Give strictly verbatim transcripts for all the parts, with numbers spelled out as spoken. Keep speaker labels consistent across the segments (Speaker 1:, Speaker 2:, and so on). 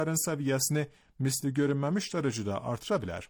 Speaker 1: səviyyəsini misli görünməmiş dərəcədə artıra bilər.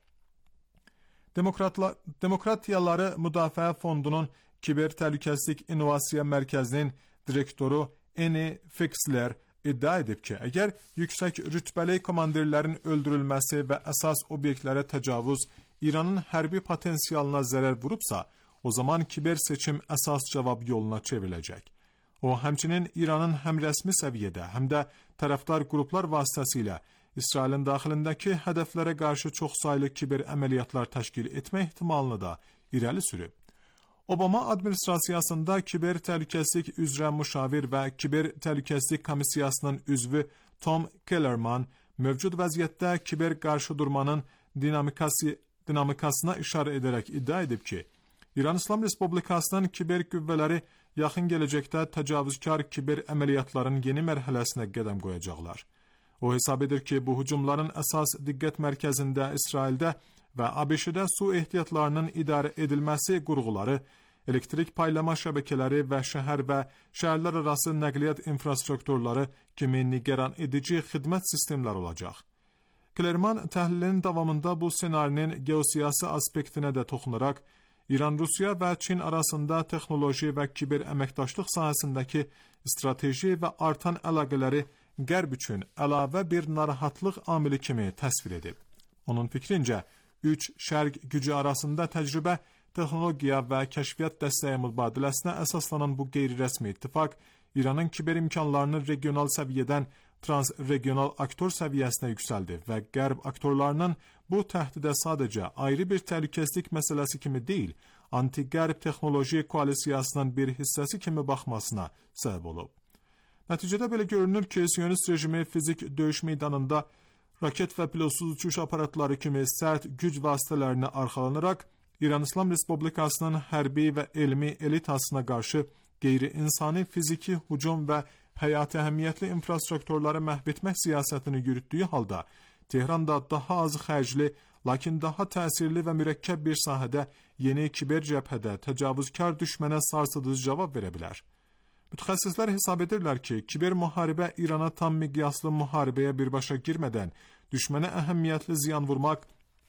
Speaker 1: Demokratla, Demokratiyaları Müdafiə Fondunun Kiber Təhlükəsizlik İnnovasiya Mərkəzinin direktoru Eni Fexler iddia edib ki, əgər yüksək rütbəli komandirlərin öldürülməsi və əsas obyektlərə təcavüz İranın hərbi potensialına zərər vurubsa, o zaman kiber seçim əsas cavab yoluna çevriləcək. O, həmçinin İranın həm rəsmi səviyyədə, həm də tərəfdar qruplar vasitəsilə İsrailin daxilindəki hədəflərə qarşı çoxsaylı kiber əməliyyatlar təşkil etmə ehtimalını da irəli sürüb. Obama administrasiyasında kiber təhlükəsizlik üzrə müşavir və kiber təhlükəsizlik komissiyasının üzvü Tom Kellerman mövcud vəziyyətdə kiber qarşıdurmanın dinamikası, dinamikasına işarə edərək iddia edib ki, İran İslam Respublikasının kiber qüvvələri yaxın gələcəkdə təcavüzkar kiber əməliyyatların yeni mərhələsinə qədəm qoyacaqlar. O hesab edir ki, bu hücumların əsas diqqət mərkəzində İsraildə və ABŞ-də su ehtiyatlarının idarə edilməsi qurğuları, elektrik paylama şəbəkələri və şəhər və şəhərlər arası nəqliyyat infrastrukturları kimi nigaran edici xidmət sistemləri olacaq. Klerman təhlilinin davamında bu ssenarinin geosiyasi aspektinə də toxunaraq, İran-Rusiya və Çin arasında texnoloji və kiber əməkdaşlıq sahəsindəki strateji və artan əlaqələri Qərb üçün əlavə bir narahatlıq amili kimi təsvir edib. Onun fikrincə, üç şərq gücü arasında təcrübə, texnologiya və kəşfiyyat dəstəyi mübadiləsinə əsaslanan bu qeyri-rəsmi ittifaq, İranın kiber imkanlarını regional səviyyədən transregional aktor səviyyəsinə yüksəldib və Qərb aktorlarının bu təhdidə sadəcə ayrı bir təhlükəsizlik məsələsi kimi deyil, anti-Qərb texnoloji koalisiyasının bir hissəsi kimi baxmasına səbəb olub. Nəticədə belə görünür ki, Siyonist rejimi fizik döyüş meydanında raket və pilotsuz uçuş aparatları kimi sərt güc vasitələrinə arxalanaraq İran İslam Respublikasının hərbi və elmi elitasına qarşı qeyri-insani fiziki hücum və həyati əhəmiyyətli infrastrukturları məhv etmək siyasətini yürütdüyü halda Tehranda daha az xərcli, lakin daha təsirli və mürəkkəb bir sahədə yeni kiber cəbhədə təcavüzkar düşmənə sarsıdıcı cavab verə bilər. Mütəxəssislər hesab edirlər ki, kiber müharibə İrana tam miqyaslı müharibəyə birbaşa girmədən düşmənə əhəmiyyətli ziyan vurmaq,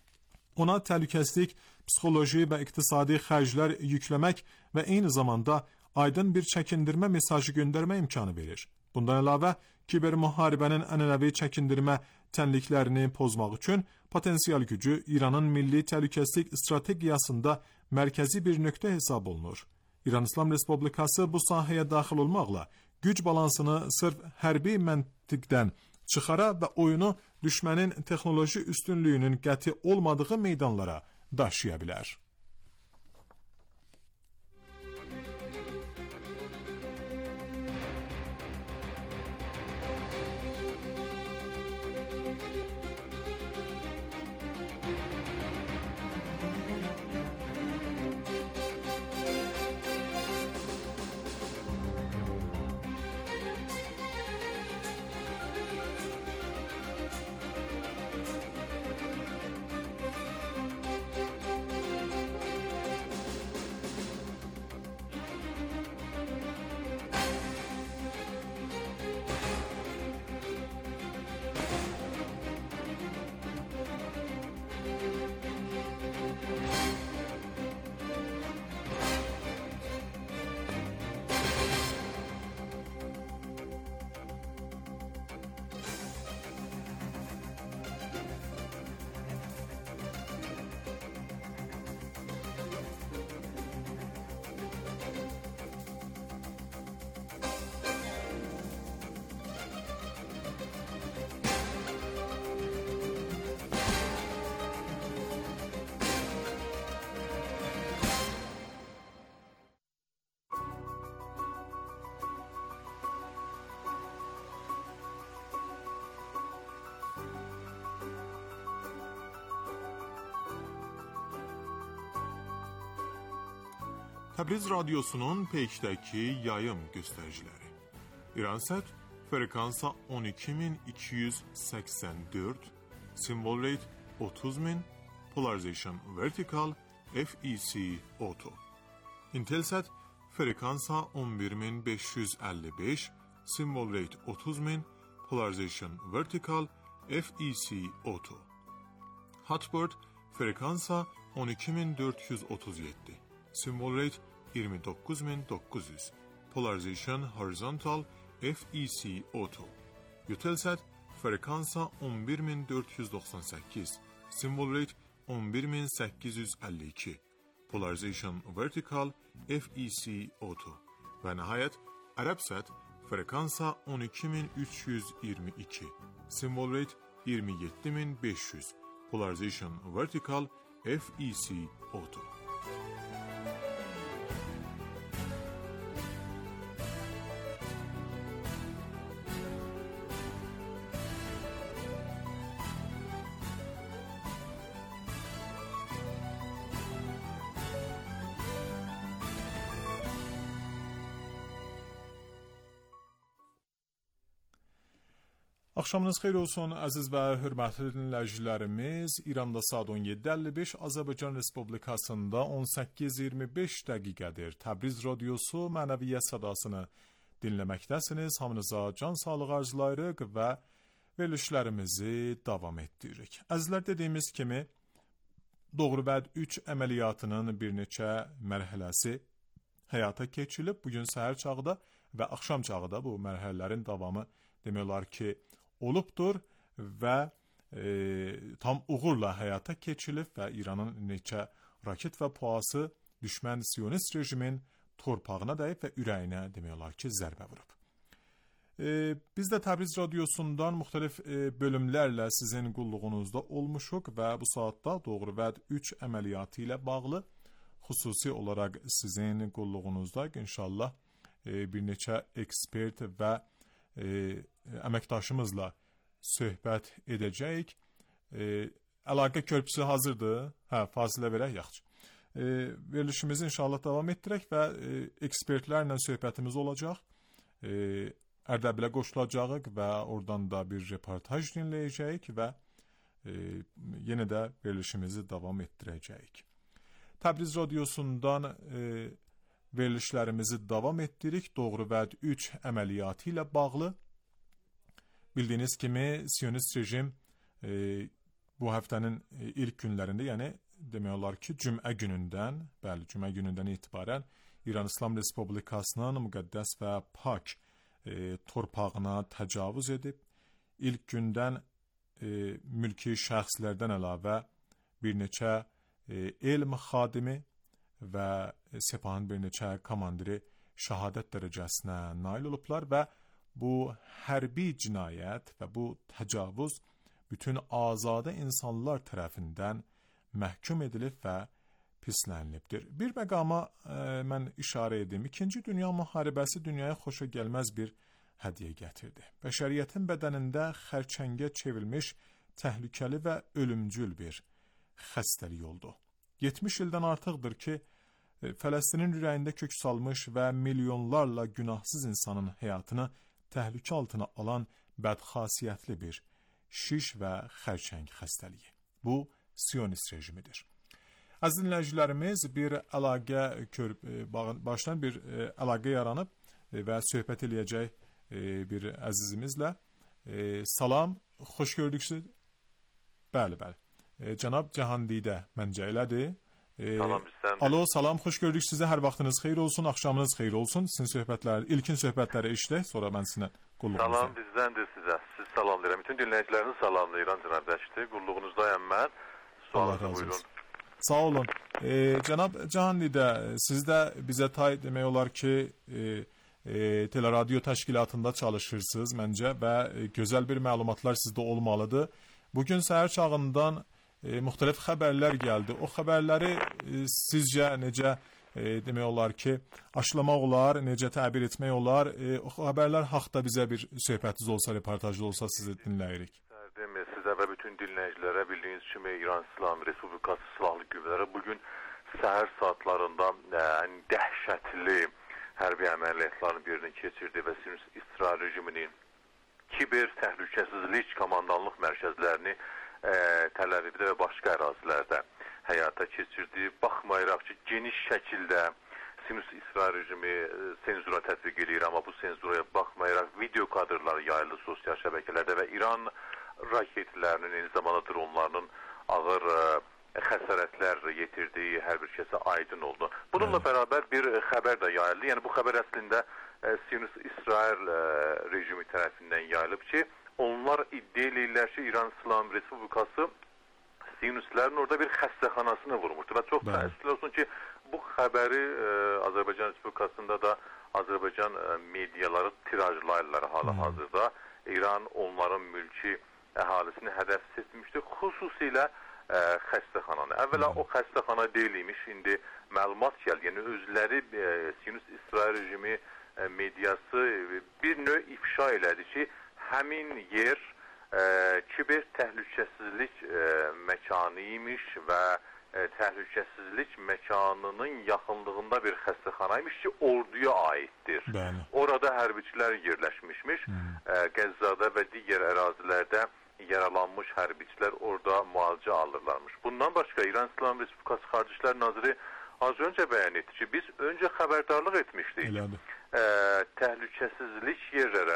Speaker 1: ona təhlükəsizlik, psixoloji və iqtisadi xərclər yükləmək və eyni zamanda aydın bir çəkindirmə mesajı göndərmə imkanı verir. Bundan əlavə, kiber müharibənin ənənəvi çəkindirmə tənliklərini pozmaq üçün potensial gücü İranın milli təhlükəsizlik strategiyasında mərkəzi bir nöqtə hesab olunur. İran İslam Respublikası bu sahəyə daxil olmaqla güc balansını sırf hərbi məntiqdən çıxara və oyunu düşmənin texnoloji üstünlüyünün qəti olmadığı meydanlara daşıya bilər. Təbriz Radyosu'nun Peyk'dəki yayım göstəriciləri. İransat frekansa on iki min iki yüz səksən dörd, symbol rate otuz min, polarization vertical, F E C auto. Intelsat frekansa on bir min beş yüz əlli beş, symbol rate otuz min, polarization vertical, F E C Auto. Hotbird frekansa on iki min dörd yüz otuz yeddi. Symbol rate iyirmi dokuz bin dokuz yüz. Polarization horizontal F E C Auto. Eutelsat frekansa on bir min dörd yüz doxsan səkkiz. Symbol rate on bir min səkkiz yüz əlli iki. Polarization vertical F E C Auto. Və nəhayət Arabsat frekansa on iki min üç yüz iyirmi iki. Symbol rate iyirmi yeddi min beş yüz. Polarization vertical F E C Auto. Axşamınız xeyir olsun, əziz və hörmətli dinləyicilərimiz. İranda saat on yeddi əlli beş, Azərbaycan Respublikasında on səkkiz iyirmi beş dəqiqədir. Təbriz Radiosu mənəviyyət sədasını dinləməkdəsiniz. Hamınıza can sağlığı arzulayırıq və verilişlərimizi davam etdiririk. Əzizlər, dediyimiz kimi, Doğru Vəd üç əməliyyatının bir neçə mərhələsi həyata keçirilib. Bugün səhər çağda və axşam çağda bu mərhələlərin davamı demək olar ki, olubdur və e, tam uğurla həyata keçirilib və İranın neçə raket və puası düşmən Siyonist rejimin torpağına dəyib və ürəyinə demək olar ki, zərbə vurub. E, biz də Təbriz Radiosundan müxtəlif e, bölümlərlə sizin qulluğunuzda olmuşuq və bu saatda Doğru Vəd üç əməliyyatı ilə bağlı xüsusi olaraq sizin qulluğunuzda inşallah e, bir neçə ekspert və e, əməkdaşımızla söhbət edəcəyik. E, əlaqə körpüsü hazırdır. Hə, fasilə verək, yaxşı. E, verilişimizi inşallah davam etdirək və e, ekspertlərlə söhbətimiz olacaq. E, Ərdəbilə qoşulacağıq və oradan da bir reportaj dinləyəcəyik və e, yenə də verilişimizi davam etdirəcəyik. Təbriz Radiosundan e, verilişlərimizi davam etdirik. Doğru Vəd üç əməliyyatı ilə bağlı. Bildiyiniz kimi Siyonist rejim e, bu həftənin e, ilk günlərində, yəni demək olar ki, cümə günündən, bəli, cümə günündən etibarən İran İslam Respublikasının müqəddəs və pak e, torpağına təcavüz edib. İlk gündən e, mülki şəxslərdən əlavə bir neçə e, elm xadimi və Sepahın bir neçə komandiri şəhadət dərəcəsinə nail olublar və bu hərbi cinayət və bu təcavüz bütün azadə insanlar tərəfindən məhkum edilib və pislənilibdir. Bir məqama e, mən işarə edim. İkinci Dünya müharibəsi dünyaya xoşa gəlməz bir hədiyyə gətirdi. Bəşəriyyətin bədənində xərçəngə çevrilmiş təhlükəli və ölümcül bir xəstəlik oldu. yetmiş ildən artıqdır ki, e, Fələstinin ürəyində kök salmış və milyonlarla günahsız insanın həyatını təhlükə altına alan bədxasiyyətli bir şiş və xərçəng xəstəliyi. Bu, Siyonist rejimidir. Əziz dinləyicilərimiz, bir əlaqə başdan bir e, əlaqə yaranıb e, və söhbət eləyəcək e, bir əzizimizlə. E, salam, xoş gördük siz. Bəli, bəli. E, cənab Cahandidə məncə elədir. E,
Speaker 2: salam bizdən.
Speaker 1: Alo, salam, xoş gördük sizə. Hər vaxtınız xeyir olsun, axşamınız xeyir olsun. Sizin söhbətlər, ilkin söhbətləri işlək, sonra mən sizinlə qulluğunuzda.
Speaker 2: Salam bizdəndir sizə. Siz salamlayıram. Bütün dinləyicilərinizi salamlayıram, cənab Rəşdi. Qulluğunuzdayım mən. Sualınızı buyurun.
Speaker 1: Sağ olun. E, cənab Cahandidə, siz də bizə tay demək olar ki, e, e, teleradio təşkilatında çalışırsınız məncə və e, gözəl bir məlumatlar sizdə olmalıdır. Bugün səhər çağından e, müxtəlif xəbərlər gəldi. O xəbərləri e, sizcə necə e, demək olar ki, aşılamaq olar, necə təbir etmək olar? E, o xəbərlər haqda bizə bir söhbətiniz olsa, reportajlı olsa sizi dinləyirik.
Speaker 2: Demir, sizə və bütün dinləyicilərə bildiyiniz kimi İran İslam Respublikası Silahlı Qüvvələri bugün səhər saatlarında ən dəhşətli hərbi əməliyyatların birini keçirdi və İsrail rejiminin kiber təhlükəsizlik komandanlıq mərkəzlərini e, Təl Əvivdə və başqa ərazilərdə həyata keçirdi. Baxmayaraq ki, geniş şəkildə İsrail rejimi senzura tətbiq edir, amma bu senzuraya baxmayaraq video kadrları yayıldı sosial şəbəkələrdə və İran raketlərinin, eyni zamanda dronlarının ağır ə, xəsarətlər yetirdiyi hər bir kəsə aydın oldu. Bununla evet. bərabər bir xəbər də yayıldı. Yəni bu xəbər əslində Siyonist İsrail ə, rejimi tərəfindən yayılıb ki, onlar iddia edirlər ki, İran İslam Respublikası Siyonistlərin orada bir xəstəxanasını vurmuşdu və çox təəssüflər olsun ki, bu xəbəri ə, Azərbaycan Respublikasında da Azərbaycan ə, mediaları tirajlayırlar hal-hazırda. İran onların mülki əhalisini hədəf seçmişdi, xüsusilə ə, xəstəxananı. Əvvəla o xəstəxana deyiləmiş, indi məlumat gəldi. Yəni özləri ə, Siyonist İsrail rejimi ə, mediası bir növ ifşa elədi ki, həmin yer ə, kiber təhlükəsizlik ə, məkanı imiş və ə, təhlükəsizlik məkanının yaxınlığında bir xəstəxanaymış ki, orduya aiddir. Bəli. Orada hərbiçilər yerləşmişmiş. Hmm. Ə, Qəzzada və digər ərazilərdə yaralanmış hərbiçilər orada müalicə alırlarmış. Bundan başqa İran İslam Respublikası Xarici İşlər Naziri az öncə bəyan etdi ki, biz öncə xəbərdarlıq etmişdik. Ə, təhlükəsizlik yerlərə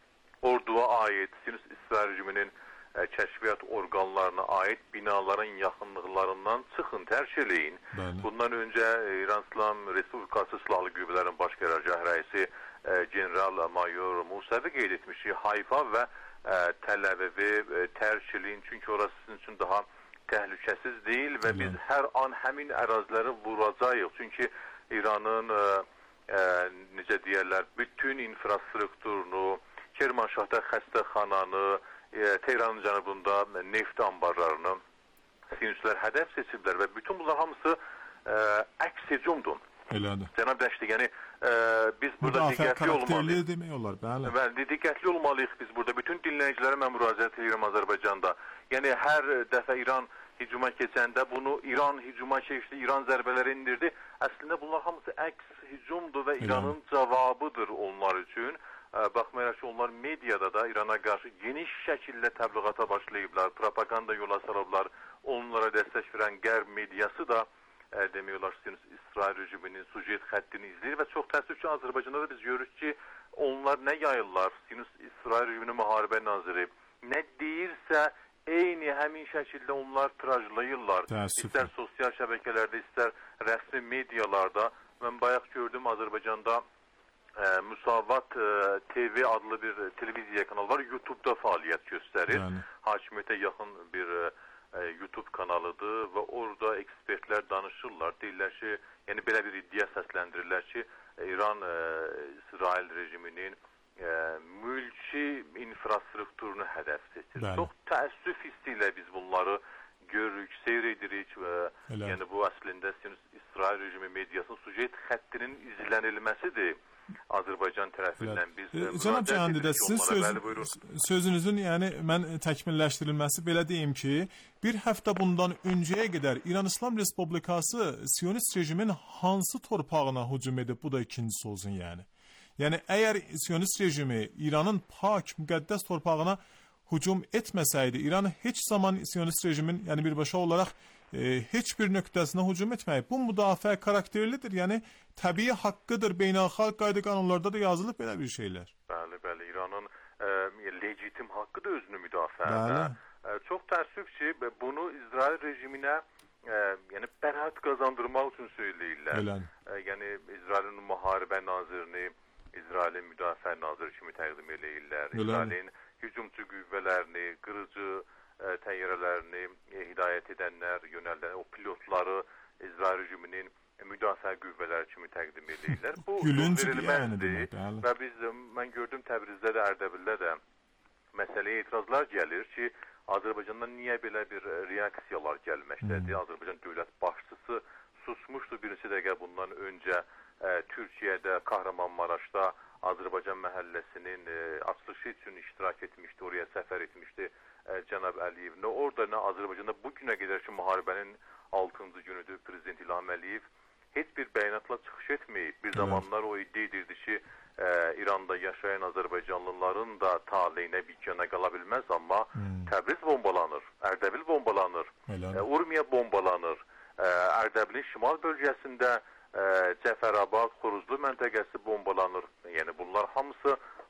Speaker 2: orduya aid, Siyonist İsrail rejiminin ə, kəşfiyyat orqanlarına aid binaların yaxınlıqlarından çıxın, tərk eləyin. Bəli. Bundan öncə İran İslam Respublikası Silahlı Qüvvələrin Baş Qərargah rəisi ə, General Mayor Musavi qeyd etmiş ki, Hayfa və ə, Təl-Əvivi ə, tərk eləyin, çünki orası sizin üçün daha təhlükəsiz deyil və biz hər an həmin əraziləri vuracağıq. Çünki İranın ə, ə, necə deyərlər, bütün infrastrukturunu, Kermanşahda xəstəxananı, ə, Tehranın cənubunda neft anbarlarını Siyonistlər hədəf seçiblər və bütün bunlar hamısı ə, əks hücumdur. Elədir. Cənab Dəşti, yəni ə, biz burada diqqətli olmalıyıq.
Speaker 1: Demək olar, bəli.
Speaker 2: Bəli, diqqətli olmalıyıq biz burada. Bütün dinləyicilərə mən müraciət edirəm Azərbaycanda. Yəni hər dəfə İran hücuma keçəndə bunu İran hücuma keçdi, İran zərbələri indirdi. Əslində bunlar hamısı əks hücumdur və İranın cavabıdır onlar üçün. Ə, baxmayaraq ki, onlar mediada da İrana qarşı geniş şəkildə təbliğata başlayıblar, propaganda yola salıblar. Onlara dəstək verən Qərb mediası da ə, demək olar Siyonist İsrail rejiminin sujet xəttini izləyir və çox təəssüf ki, Azərbaycanda da biz görürük ki, onlar nə yayırlar, Siyonist İsrail rejiminin müharibə naziri nə deyirsə, eyni həmin şəkildə onlar tirajlayırlar. Təəssüf. İstər sosial şəbəkələrdə, istər rəsmi medialarda. Mən bayaq gördüm Azərbaycanda ə, Müsavat ə, T V adlı bir televiziya kanalı var, YouTube'da fəaliyyət göstərir. Yəni. Hakimiyyətə yaxın bir ə, YouTube kanalıdır və orada ekspertlər danışırlar. Deyirlər ki, yəni belə bir iddia səsləndirirlər ki, İran ə, İsrail rejiminin ə, mülki infrastrukturunu hədəf seçir. Bəli. Çox təəssüf hissi ilə biz bunları görürük, seyr edirik və Elə. yəni bu əslində Siyonist İsrail rejimi mediasının sujet xəttinin izlənilməsidir. Azərbaycan tərəfindən biz
Speaker 1: e, Cənab Cəhandidə sizin söz, sözünüzün yəni mən təkmilləşdirilməsi belə deyim ki, bir həftə bundan öncəyə qədər İran İslam Respublikası Siyonist rejimin hansı torpağına hücum edib, bu da ikincisi olsun yəni. Yəni əgər Siyonist rejimi İranın pak, müqəddəs torpağına hücum etməsəydi, İran heç zaman Siyonist rejimin yəni birbaşa olaraq e, heç bir nöqtəsinə hücum etməyib. Bu müdafiə karakterlidir, yəni təbii haqqıdır, beynəlxalq qayda qanunlarda da yazılıb belə bir şeylər.
Speaker 2: Bəli, bəli, İranın e, legitim haqqı da özünü müdafiədə. E, çox təəssüf ki, bunu İsrail rejiminə e, yəni bəraət qazandırmaq üçün söyləyirlər. E, yəni İsrailin müharibə nazirini, İsrailin müdafiə naziri kimi təqdim eləyirlər. İsrailin hücumçu qüvvələrini, qırıcı ə, təyyarələrini ə, hidayət edənlər, yönəldən o pilotları İsrail rejiminin müdafiə qüvvələri kimi təqdim edirlər. Bu verilməzdir və biz, mən gördüm Təbrizdə də, Ərdəbildə də məsələyə etirazlar gəlir ki, Azərbaycandan niyə belə bir reaksiyalar gəlməkdədir? Hmm. Azərbaycan dövlət başçısı susmuşdu birinci dəqiqə bundan öncə ə, Türkiyədə, Kahramanmaraşda Azərbaycan məhəlləsinin ə, açılışı üçün iştirak etmişdi, oraya səfər etmişdi ə, cənab Əliyev. Nə orada, nə Azərbaycanda bu günə qədər ki, müharibənin altıncı günüdür Prezident İlham Əliyev heç bir bəyanatla çıxış etməyib. Bir zamanlar o iddia edirdi ki, ə, İranda yaşayan Azərbaycanlıların da taleyinə bikana qala bilməz, amma hmm. Təbriz bombalanır, Ərdəbil bombalanır, ə, Urmiya bombalanır, ə, Ərdəbilin şimal bölgəsində ə, Cəfərabad, Xoruzlu məntəqəsi bombalanır. Yəni bunlar hamısı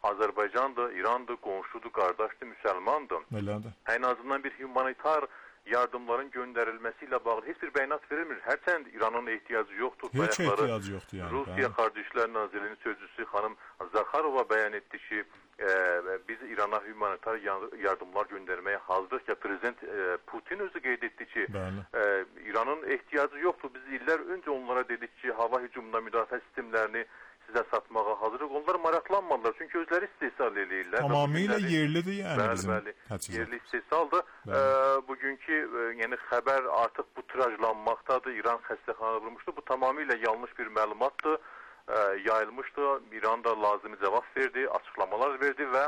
Speaker 2: Azərbaycandır, İrandır, qonşudur, qardaşdır, müsəlmandır.
Speaker 1: Elədir.
Speaker 2: En azından bir humanitar yardımların gönderilmesiyle bağlı heç bir bəyanat verilmir. Hərçənd İranın ehtiyacı yoktur.
Speaker 1: Hiç ehtiyacı yoktu yani.
Speaker 2: Rusiya Xarici İşlər Nazirliyinin sözcüsü xanım Zakharova beyan etti ki, e, biz İran'a humanitar yardımlar göndermeye hazırız ki, Prezident e, Putin özü qeyd etdi ki, e, İranın ehtiyacı yoktur. Biz iller önce onlara dedik ki, hava hücumuna müdafiə sistemlerini sizə satmağa hazırıq. Onlar maraqlanmadılar. Çünki özləri istehsal edirlər.
Speaker 1: Tamamilə yerlidir yəni
Speaker 2: bəli,
Speaker 1: bizim.
Speaker 2: Bəli,
Speaker 1: Həçizə.
Speaker 2: yerli istehsaldır. E, bugünkü e, yəni xəbər artıq bu tirajlanmaqdadır. İran xəstəxanada vurmuşdu. Bu tamamilə yanlış bir məlumatdır. E, yayılmışdı. İran da lazımi cavab verdi, açıqlamalar verdi və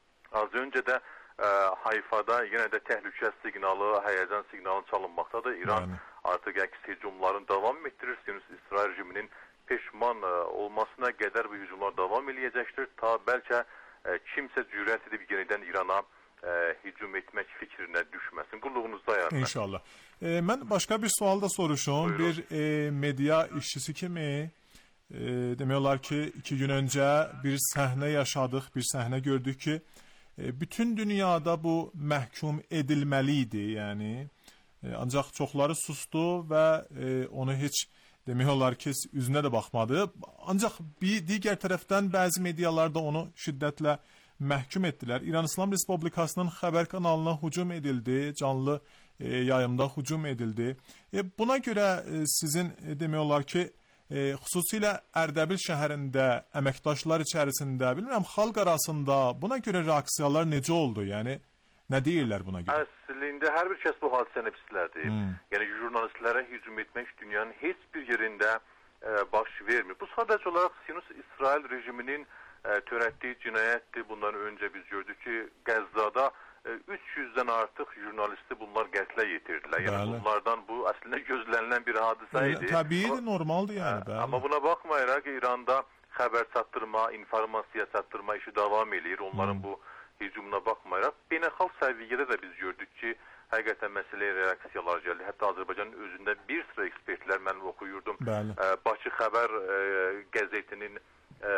Speaker 2: az öncə də e, Hayfada yenə də təhlükə siqnalı, həyəcan siqnalı çalınmaqdadır. İran yəni. Artıq əks hücumların davam etdirir. İsrail rejiminin peşman e, olmasına qədər bu hücumlar davam edəcəkdir. Ta bəlkə e, kimsə cürət edib yenidən İrana e, hücum etmək fikrinə düşməsin. Qulluğunuzda ayarlar.
Speaker 1: İnşallah. E, mən başqa bir sual da soruşum. Buyurun. Bir e, media işçisi kimi e, demək olar ki, iki gün öncə bir səhnə yaşadıq, bir səhnə gördük ki, e, bütün dünyada bu məhkum edilməli idi. Yəni, e, ancaq çoxları sustu və e, onu heç demək olar ki, üzünə də baxmadı. Ancaq bir digər tərəfdən bəzi medialar da onu şiddətlə məhkum etdilər. İran İslam Respublikasının xəbər kanalına hücum edildi, canlı e, yayımda hücum edildi. E, buna görə e, sizin e, demək olar ki, e, xüsusilə Ərdəbil şəhərində əməkdaşlar içərisində, bilmirəm, xalq arasında buna görə reaksiyalar necə oldu? Yəni nə deyirlər buna görə?
Speaker 2: Əslində hər bir kəs bu hadisəni pislərdir. Hmm. Yəni jurnalistlərə hücum etmək dünyanın heç bir yerində e, baş vermir. Bu sadəcə olaraq Siyonist-İsrail rejiminin e, törətdiyi cinayətdir. Bundan öncə biz gördük ki, Qəzzada e, üç yüzdən artıq jurnalisti bunlar qətlə yetirdilər. Yəni bəli. Bunlardan bu əslində gözlənilən bir hadisə idi.
Speaker 1: Təbiidir, normaldır yəni. Bəli.
Speaker 2: Amma buna baxmayaraq İranda xəbər çatdırma, informasiya çatdırma işi davam edir. Onların hmm. bu hücumuna baxmayaraq, beynəlxalq səviyyədə də biz gördük ki, həqiqətən məsələyə reaksiyalar gəldi. Hətta Azərbaycanın özündə bir sıra ekspertlər, mən oxuyurdum, e, Bakı Xəbər e, qəzetinin e,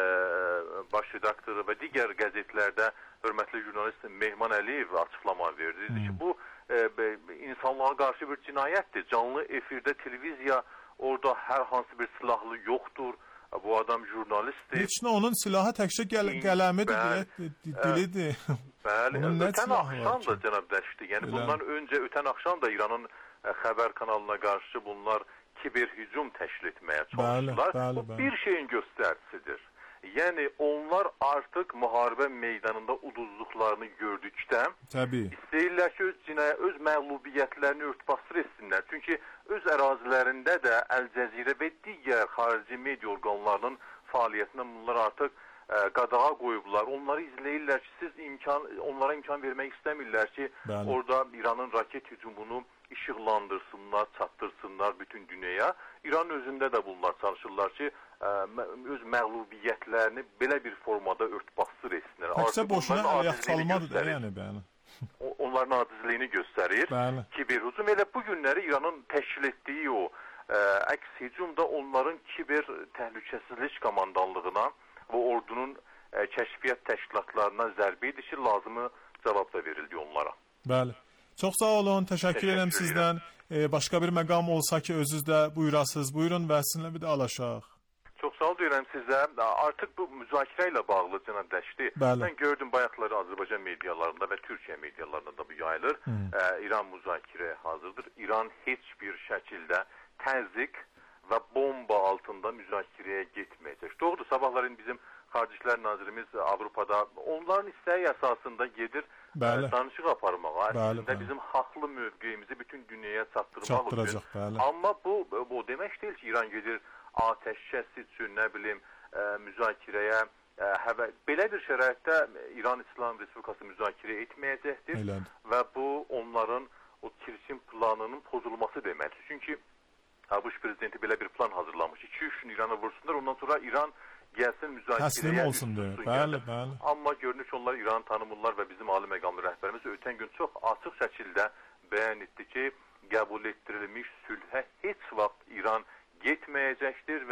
Speaker 2: baş redaktoru və digər qəzetlərdə hörmətli jurnalist Mehman Əliyev açıqlama verdi. Dedi ki, bu e, insanlara qarşı bir cinayətdir. Canlı efirdə televiziya, orada hər hansı bir silahlı yoxdur. Bu adam jurnalistdir.
Speaker 1: Heç nə, onun silahı təkcə gəl qələmidir, dilidir.
Speaker 2: Bəli, ötən axşam da cənab Dəşti. Yəni Öyle. Bundan öncə ötən axşam da İranın ə, xəbər kanalına qarşı bunlar kiber hücum təşkil etməyə çalışdılar. Bəli, bəli, Bu bir şeyin göstəricisidir. Yəni onlar artıq müharibə meydanında uduzduqlarını gördükdə Təbii. istəyirlər ki, öz cinayət, öz məğlubiyyətlərini örtbasır etsinlər. Çünki öz ərazilərində də Əl-Cəzirə və digər xarici media orqanlarının fəaliyyətindən bunlar artıq ə, qadağa qoyublar. Onları izləyirlər ki, siz imkan, onlara imkan vermək istəmirlər ki, Bəli. orada İranın raket hücumunu işıqlandırsınlar, çatdırsınlar bütün dünyaya. İran özündə də bunlar çalışırlar ki, ə, öz məğlubiyyətlərini belə bir formada örtbasır etsinlər.
Speaker 1: Təkcə boşuna ayaq salmadır, yəni bəli.
Speaker 2: Onların acizliyini göstərir. Bəli. Kiber hücum elə bu günləri İranın təşkil etdiyi o ə, əks hücum da onların kiber təhlükəsizlik komandanlığına və ordunun ə, kəşfiyyat təşkilatlarına zərbə edişi lazımı cavab da verildi onlara.
Speaker 1: Bəli. Çox sağ olun, təşəkkür edirəm sizdən. Ee, başqa bir məqam olsa ki, özünüz də buyurasınız. Buyurun və sizinlə bir də alaşaq.
Speaker 2: Çox sağ ol deyirəm sizə. Artıq bu müzakirə ilə bağlı cənab Dəşti. Bəli. Mən gördüm bayaqları Azərbaycan medialarında və Türkiyə medialarında da bu yayılır. Ee, İran müzakirəyə hazırdır. İran heç bir şəkildə təzyiq və bomba altında müzakirəyə getməyəcək. Doğrudur, sabahların bizim Xarici İşlər Nazirimiz Avropada onların istəyi əsasında gedir bəli. danışıq aparmağa. Əslində bizim haqlı mövqeyimizi bütün dünyaya çatdırmaq üçün. Bəli. Amma bu, bu demək deyil ki, İran gedir atəşkəs üçün, nə bilim, ə, müzakirəyə, ə, həvə... Belə bir şəraitdə İran İslam Respublikası müzakirə etməyəcəkdir. Elədir. Və bu onların o kirişin planının pozulması deməkdir. Çünki ABŞ prezidenti belə bir plan hazırlamış. iki üç gün İran'a vursunlar, ondan sonra İran gəlsin müzakirəyə
Speaker 1: olsun deyir. Bəli, bəli.
Speaker 2: Amma görünür ki, onlar İranı tanımırlar və bizim ali məqamlı rəhbərimiz ötən gün çox açıq şəkildə bəyan etdi ki, qəbul etdirilmiş sülhə heç vaxt İran getməyəcəkdir və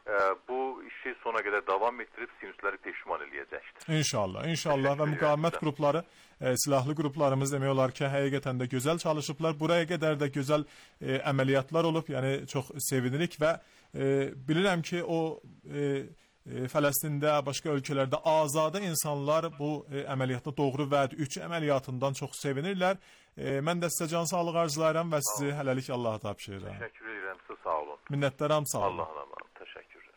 Speaker 2: e, bu işi sona kadar devam ettirip sinüsleri peşman eləyəcəkdir.
Speaker 1: İnşallah, inşallah və müqavimət qrupları, e, silahlı qruplarımız demək olar ki, həqiqətən də gözəl çalışıblar. Buraya qədər də gözəl e, əməliyyatlar olub, yəni çox sevinirik və e, bilirəm ki, o e, e, Fələstində, başqa ölkələrdə azadə insanlar bu e, əməliyyatda doğru vəd üç əməliyyatından çox sevinirlər. E, mən də sizə can sağlıq arzulayıram və sizi hələlik Allaha tapşırıram.
Speaker 2: Təşəkkür edirəm, siz sağ olun.
Speaker 1: Minnətdaram, sağ olun.
Speaker 2: Allah'a emanet, teşekkürler.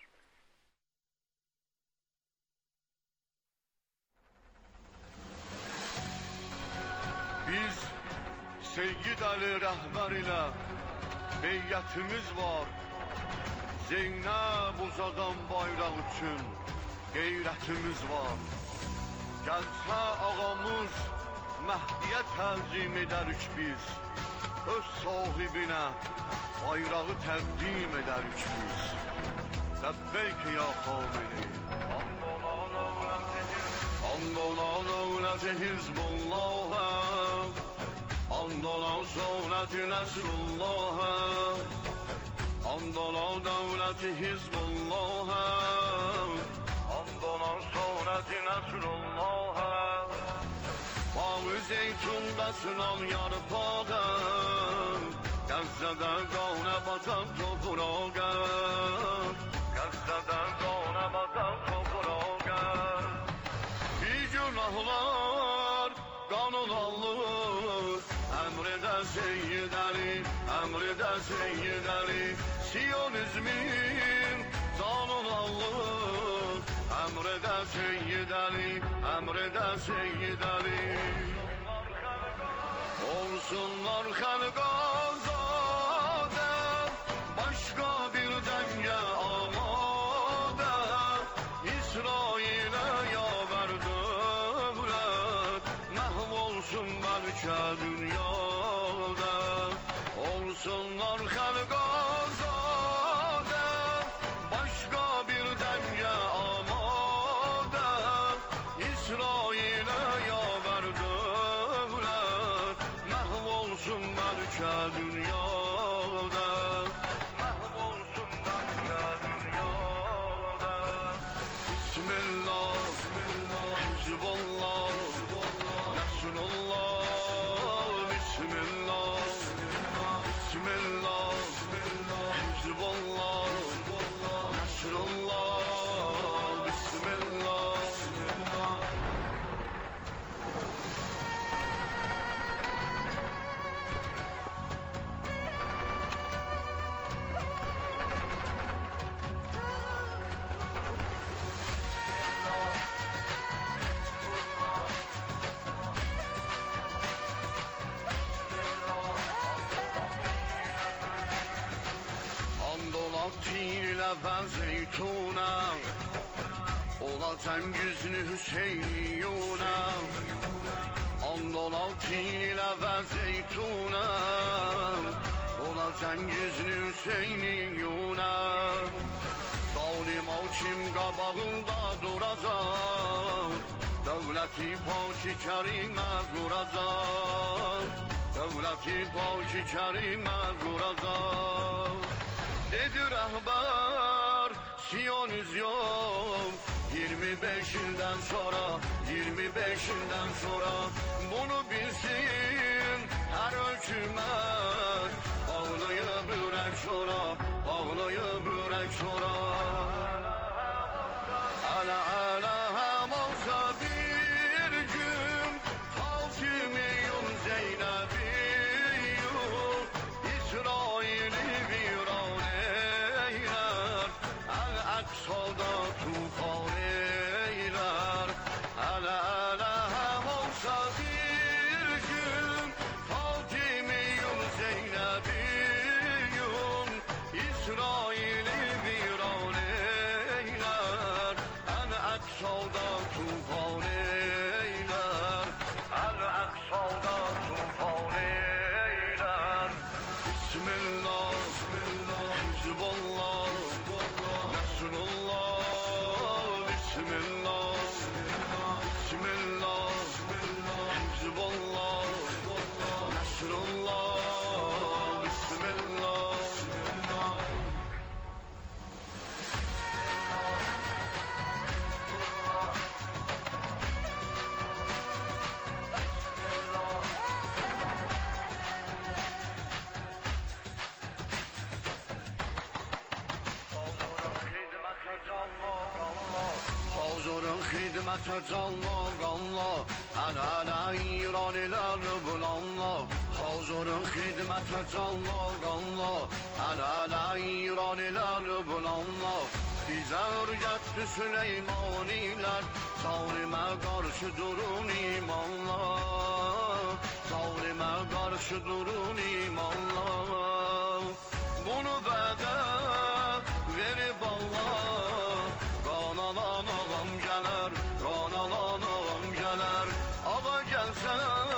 Speaker 3: Biz Seyyid Ali rəhbər ilə beyyətimiz var. Zeynəb uzadan bayraq üçün qeyrətimiz var. Gəlsə ağamız Məhdiyə təzim edərik biz. Öz sahibinə bayrağı təqdim edərik biz. Ləbbeyk ya Xameni. Andolan dövləti Hizbullah'a, andolan sövləti Nəsrullah'a, andolan dövləti Hizbullah'a, andolan sövləti Nəsrullah'a. Bağı zeytunda sınan yarpağı, Qəzzədə qanə batan toprağa, Qəzzədə qanə batan toprağa. Günahlar kanun alır, emrede Seyyid Ali, emrede Seyyid Ali. Siyonizmin kanun alır, emrede Seyyid Ali, emrede Seyyid Ali. Olsunlar halka azade, başka bir denge amade. İsrail'e yaver olsun belki dünyada. Olsunlar halka azade, başka bir denge amade. İsrail'e yaver devlet, mahvolsun belki dünyada. Mahvolsun belki dünyada. Bismillah, Bismillah, Hizbullah, Nasrullah, Bismillah, Bismillah, Hizbullah, Nasrullah, Bismillah. Tirlə və zeytuna, olacaq yüzünü Hüseyniyuna. Andolan tirlə və zeytuna, olacaq yüzünü Hüseyniyuna. Zalim hakim qabağında duracaq, dövləti paki kərimə quracaq, dövləti paki kərimə quracaq. Dedi rəhbər, Siyonizyon, yirmi beş ildən sonra, yirmi beş ildən sonra bunu bilsin hər hökumət. Bağlayıb ürək sonra, bağlayıb ürək sonra. Ələ ələ həm olsa bir gün, Fatimiyyum Zeynəbiyyum, İsrail'i viran eyler, El-Aqsa'da tufan eyler. Ələ ələ həm olsa bir gün, Fatimiyyum xidmətə canla qanla, ənənə İranilər bulanla. Hazırıq xidmətə canla qanla, ənənə İranilər bulanla. Bizər getdi Süleymanilər, zalimə qarşı durun imanla. Zalimə qarşı durun imanla. Bunu bədə verib Allah, qanalan ağam gələr, qanalan ağam gələr. Ağa gəlsə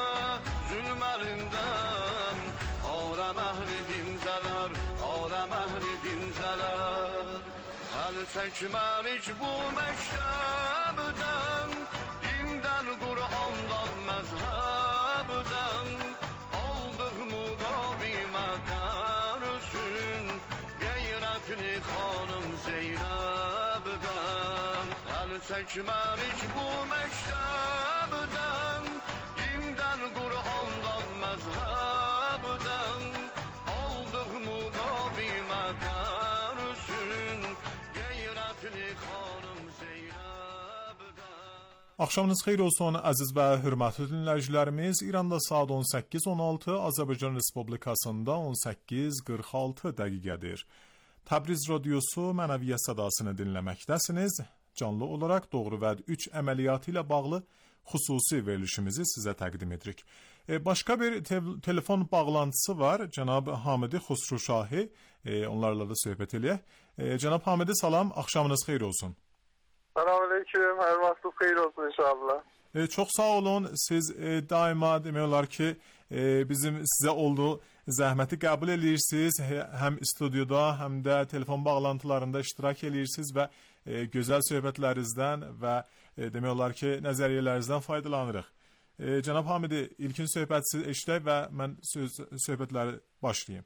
Speaker 3: zülməlindən, aləm əhli dincələr, aləm əhli dincələr. Əl çəkmərik bu məktəbdən, dindən, Qur'andan, məzhəbdən. Aldıq müqavimət dərsin, qeyrətli xanım Zeynəbdən. Əl çəkmərik bu məktəbdən, dindən, Qur'andan, məzhəbdən. Aldıq müqavimət dərsin, qeyrətli xanım Zeynəbdən.
Speaker 1: Axşamınız xeyir olsun əziz və hörmətli dinləyicilərimiz. İranda saat on səkkiz on altı, Azərbaycan Respublikasında on səkkiz qırx altı dəqiqədir. Təbriz Radiosu Mənəviyyət Sədasını dinləməkdəsiniz. Canlı olaraq Doğru Vəd üç əməliyyatı ilə bağlı xüsusi verilişimizi sizə təqdim edirik. E, başqa bir te telefon bağlantısı var. Cənab Hamidi Xusruşahi. E, onlarla da söhbət eləyək. E, Cənab Hamidi salam, axşamınız xeyir olsun.
Speaker 4: Selamünaleyküm, hər vaxtınız xeyir olsun inşallah.
Speaker 1: E, çox sağ olun. Siz e, daima demək olar ki, e, bizim sizə olduğu zəhməti qəbul edirsiniz. Həm studiyada, həm də telefon bağlantılarında iştirak edirsiniz və e, gözəl söhbətlərinizdən və e, demək olar ki, nəzəriyyələrinizdən faydalanırıq. E, Cənab Hamidi, ilkin söhbət siz eşidək və mən söz, söhbətləri başlayayım.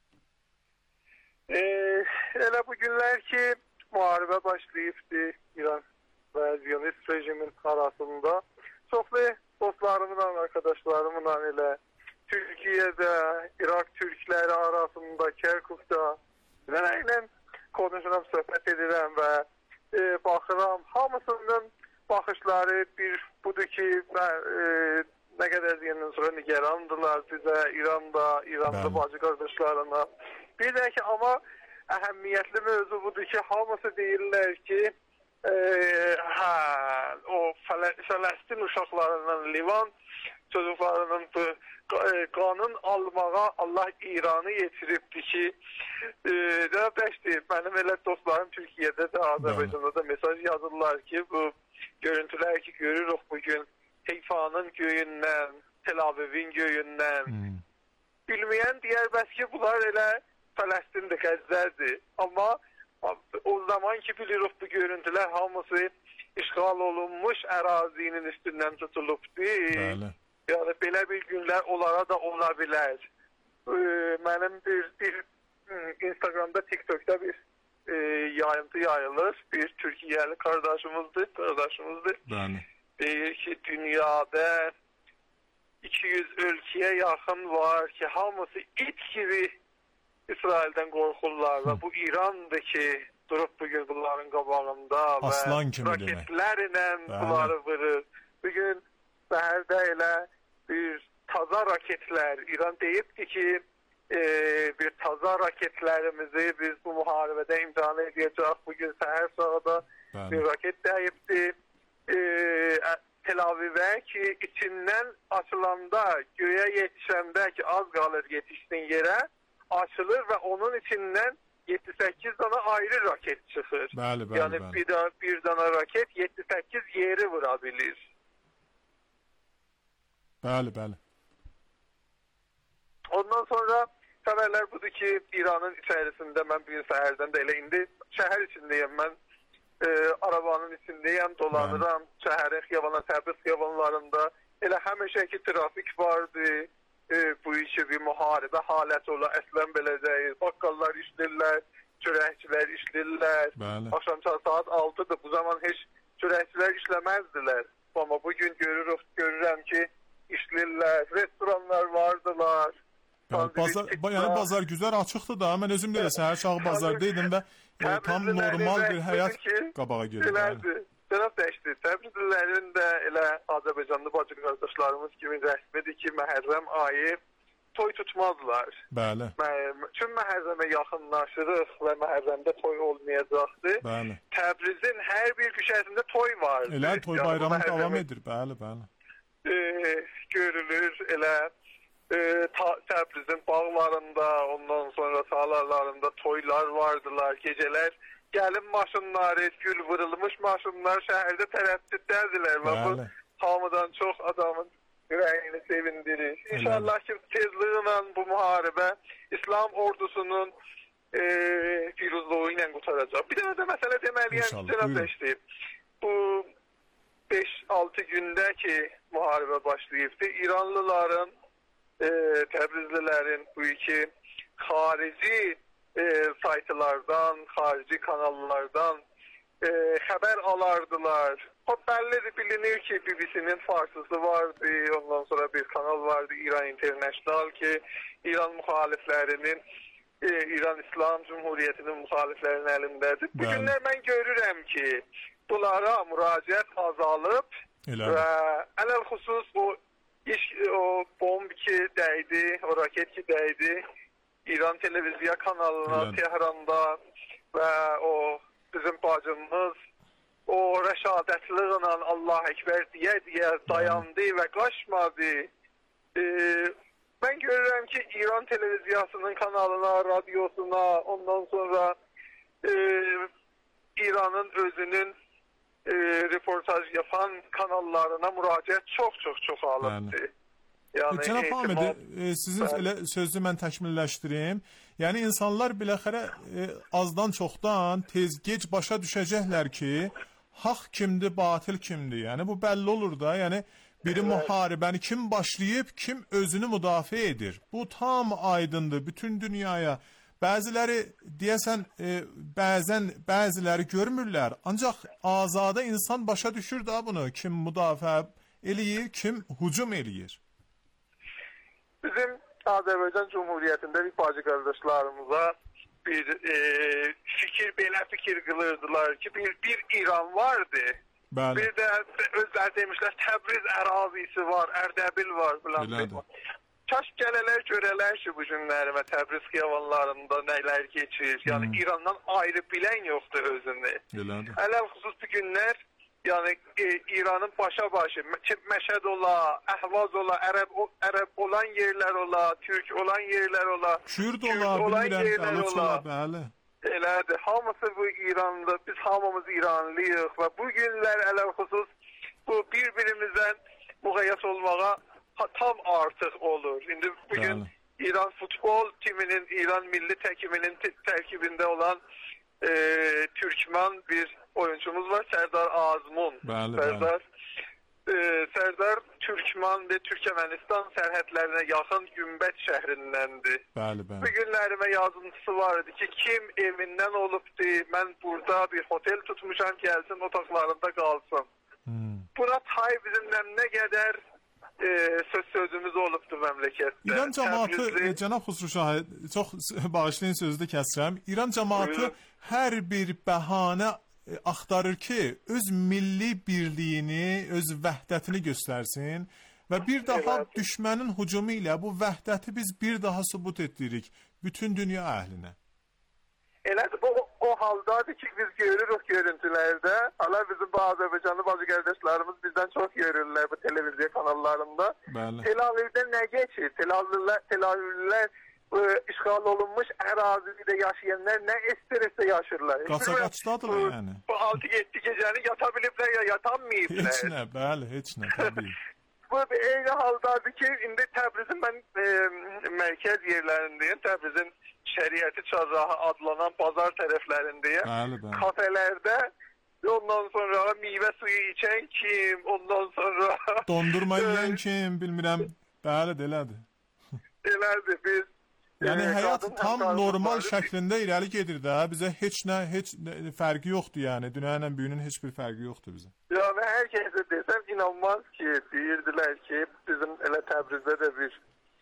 Speaker 4: E, elə bu günlər ki, müharibə başlayıbdı İran və Ziyonist rejimin arasında. Çoxlu dostlarımla, arkadaşlarımla elə Türkiye'də, Irak Türkləri arasında, Kerkuk'da və ilə konuşuram, söhbət edirəm və e, baxıram. Hamısının baxışları bir budur ki, mən, e, nə qədər deyəndən sonra nigerandılar bizə, İranda, İranlı bacı qardaşlarına. Bir də ki, amma əhəmiyyətli mövzu budur ki, hamısı deyirlər ki, e, hə, o Fələstin uşaqlarının, Livan çocuklarının bu qanun almağa Allah İranı yetiribdi ki, e, də bəşdir, mənim elə dostlarım Türkiye'də də, Azərbaycanda da mesaj yazırlar ki, bu görüntülər ki, görürük bugün Heyfanın göyündən, Tel Avivin göyündən. Hmm. Bilməyən deyər, bəs ki, bunlar elə Fələstindir, Qəzzədir. Amma o zaman ki, bilirik bu görüntülər hamısı işğal olunmuş ərazinin üstündən tutulubdu.
Speaker 1: Bəli.
Speaker 4: Yəni, belə bir günlər onlara da ola bilər. E, mənim bir, bir Instagramda, TikTok'da bir e, yayıntı yayılır. Bir Türkiyəli qardaşımızdır, qardaşımızdır.
Speaker 1: Bəli.
Speaker 4: Deyir ki, dünyada iki yüz ölkəyə yaxın var ki, hamısı it gibi İsrail'dən qorxurlar və bu İrandır ki, durub bugün bunların qabağında
Speaker 1: Aslan
Speaker 4: və raketlərlə bunları vurur. Bugün səhərdə elə bir taza raketlər, İran deyibdi ki, e, bir taza raketlərimizi biz bu müharibədə imtihan edəcək. Bugün səhər sırada bir raket deyibdi. E, Tel Aviv'e ki, içindən açılanda, göyə yetişəndə ki, az qalır yetişsin yerə, açılır və onun içindən yeddi səkkiz dana ayrı raket çıxır.
Speaker 1: Bəli, bəli,
Speaker 4: yəni
Speaker 1: bəli.
Speaker 4: Bir, da, bir dana raket yeddi səkkiz yeri vura bilir.
Speaker 1: Bəli, bəli.
Speaker 4: Ondan sonra xəbərlər budur ki, İranın içərisində mən bir səhərdən də elə indi şəhər içindəyəm mən. E, arabanın içindəyəm, dolanıram. Bəli. Şəhərin xiyabanlar, Təbriz xiyabanlarında elə həmişəki trafik vardı. E, bu işi bir müharibə haləti ola, əslən belə deyil. Bakkallar işlirlər, çörəkçilər işlirlər. Axşam saat altıdır, bu zaman heç çörəkçilər işləməzdilər. Amma bugün görürük, görürəm ki, işlirlər, restoranlar vardılar.
Speaker 1: Yəni bazar, yəni bazar güzər açıqdır da, mən özüm də səhər çağı bazardaydım və e, tam normal bir həyat qabağa gedir.
Speaker 4: Elədir. Cənab Dəşti, Təbrizlilərin də elə Azərbaycanlı bacı qardaşlarımız kimi rəsmidir ki, Məhərrəm ayı toy tutmazlar.
Speaker 1: Bəli.
Speaker 4: Çünki Məhərrəmə yaxınlaşırıq və Məhərrəmdə toy olmayacaqdır.
Speaker 1: Bəli.
Speaker 4: Təbrizin hər bir küçəsində toy vardır.
Speaker 1: Elə toy bayramı yəni, davam edir, bəli, bəli.
Speaker 4: E, görülür, elə e, Təbrizin bağlarında, ondan sonra sahalarlarında toylar vardılar, gecələr gəlin maşınları, gül vurulmuş maşınlar şəhərdə tərəddüddədirlər və bu hamıdan çox adamın ürəyini sevindirir. İnşallah ki tezliklə bu müharibə İslam ordusunun e, firuzluğu ilə qutaracaq. Bir dənə də məsələ deməliyəm, Cənab Dəşti. Bu beş altı gündə ki müharibə başlayıbdı, İranlıların, e, Təbrizlilərin bu iki xarici e, saytlardan, xarici kanallardan e, xəbər alardılar. O bəllidir, bilinir ki B B C'nin farsısı vardı, ondan sonra bir kanal vardı, İran International ki İran müxaliflərinin, e, İran İslam Cumhuriyyətinin müxaliflərinin əlindədir. Bu günlər mən görürəm ki bunlara müraciət azalıb və ələl xüsus o, iş, o bomb ki dəydi, o raket ki dəydi İran televiziya kanalına Bilən. Tehranda və o bizim bacımız o rəşadətliğlə Allah Ekber deyə deyə dayandı və qaçmadı. E, mən görürəm ki İran televiziyasının kanalına, radyosuna, ondan sonra e, İranın özünün e, reportaj yapan kanallarına müraciət çox-çox çoxalıbdır.
Speaker 1: Yəni, Cənab Hamidi, e, sizin bəli. Elə sözü mən təkmilləşdirim. Yəni, insanlar biləxərə e, azdan çoxdan tez-gec başa düşəcəklər ki, haq kimdir, batil kimdir. Yəni, bu bəlli olur da, yəni, biri evet. müharibəni kim başlayıb, kim özünü müdafiə edir. Bu tam aydındır bütün dünyaya. Bəziləri, deyəsən, e, bəzən bəziləri görmürlər. Ancaq azada insan başa düşür da bunu, kim müdafiə eləyir, kim hücum eləyir.
Speaker 4: Bizim Azərbaycan Cumhuriyyətində bir bacı qardaşlarımıza bir e, fikir, belə fikir qılırdılar ki, bir, bir İran vardı. Bəli. Bir də özləri demişlər, Təbriz ərazisi var, Ərdəbil var. Bilan. Kaş gələlər, görələr ki, bu günləri və Təbriz xiyavanlarında nələr geçir. Yəni hmm. İrandan ayrı bilən yoxdur özünü. Ələl xüsus bu günlər yəni e, İranın başa başı, Məşəd ola, Əhvaz ola, Ərəb, o, Ərəb olan yerlər ola, Türk olan yerlər ola,
Speaker 1: Kürd ola, bilmirəm, Əluç ola, bəli.
Speaker 4: Elədir, hamısı bu İranlı, biz hamımız İranlıyıq və bu günlər ələl xüsus bu bir-birimizdən müqəyyəs olmağa tam artıq olur. İndi bugün bəli. İran futbol timinin, İran milli təkiminin tərkibində olan e, Türkmen bir oyuncumuz var, Serdar Azmun. Bəli, Serdar, bəli. E, Serdar Türkmen ve Türkmenistan sərhədlərinə yaxın Gümbət şəhrindəndir.
Speaker 1: Bəli, bəli.
Speaker 4: Bu günlərimə yazıntısı vardı ki, kim evindən olubdu, mən burada bir otel tutmuşam, gəlsin otaqlarında qalsın. Hmm. Buna tay bizimlə nə qədər e, söz sözümüz olubdu məmləkətdə.
Speaker 1: İran cəmaatı, Təbrizli... e, cənab Xusru Şahid, çox bağışlayın sözdə kəsirəm. İran cəmaatı Buyurun. hər bir bəhanə axtarır ki, öz milli birliyini, öz vəhdətini göstərsin və bir daha evet. düşmənin hücumu ilə bu vəhdəti biz bir daha sübut etdirik bütün dünya əhlinə.
Speaker 4: Elədir, o, o haldadır ki, biz görürük görüntülərdə. Hala bizim bu Azərbaycanlı bazı qardaşlarımız bizdən çox görürlər bu televiziya kanallarında. Bəli. Tel Avivdə nə geçir? Tel Avivlər, Tel Avivlər işğal olunmuş ərazide yaşayanlar nə stresse yaşırlar.
Speaker 1: Qasaqaçdadılar yəni.
Speaker 4: Bu altı yeddi gecəni yata biliblər ya yatamayıblar.
Speaker 1: Heç nə, bəli, heç nə, təbii.
Speaker 4: Bu eyni haldadır ki, indi Təbrizin mən e, mərkəz yerlərindəyim. Təbrizin şəriəti çarrahı adlanan bazar tərəflərindəyim.
Speaker 1: Bəli, bəli.
Speaker 4: Kafelərdə ondan sonra meyvə suyu içən kim, ondan sonra...
Speaker 1: Dondurma yiyən kim, bilmirəm. Bəli, elədir.
Speaker 4: Elədir, biz...
Speaker 1: Yəni e, həyat tam normal var. şəklində irəli gedir də. Bizə heç nə, heç fərqi yoxdur yəni. Dünyanla büyünün heç bir fərqi yoxdur bizə.
Speaker 4: Yəni hər kəsə desəm inanmaz ki, deyirdilər ki, bizim elə Təbrizdə də bir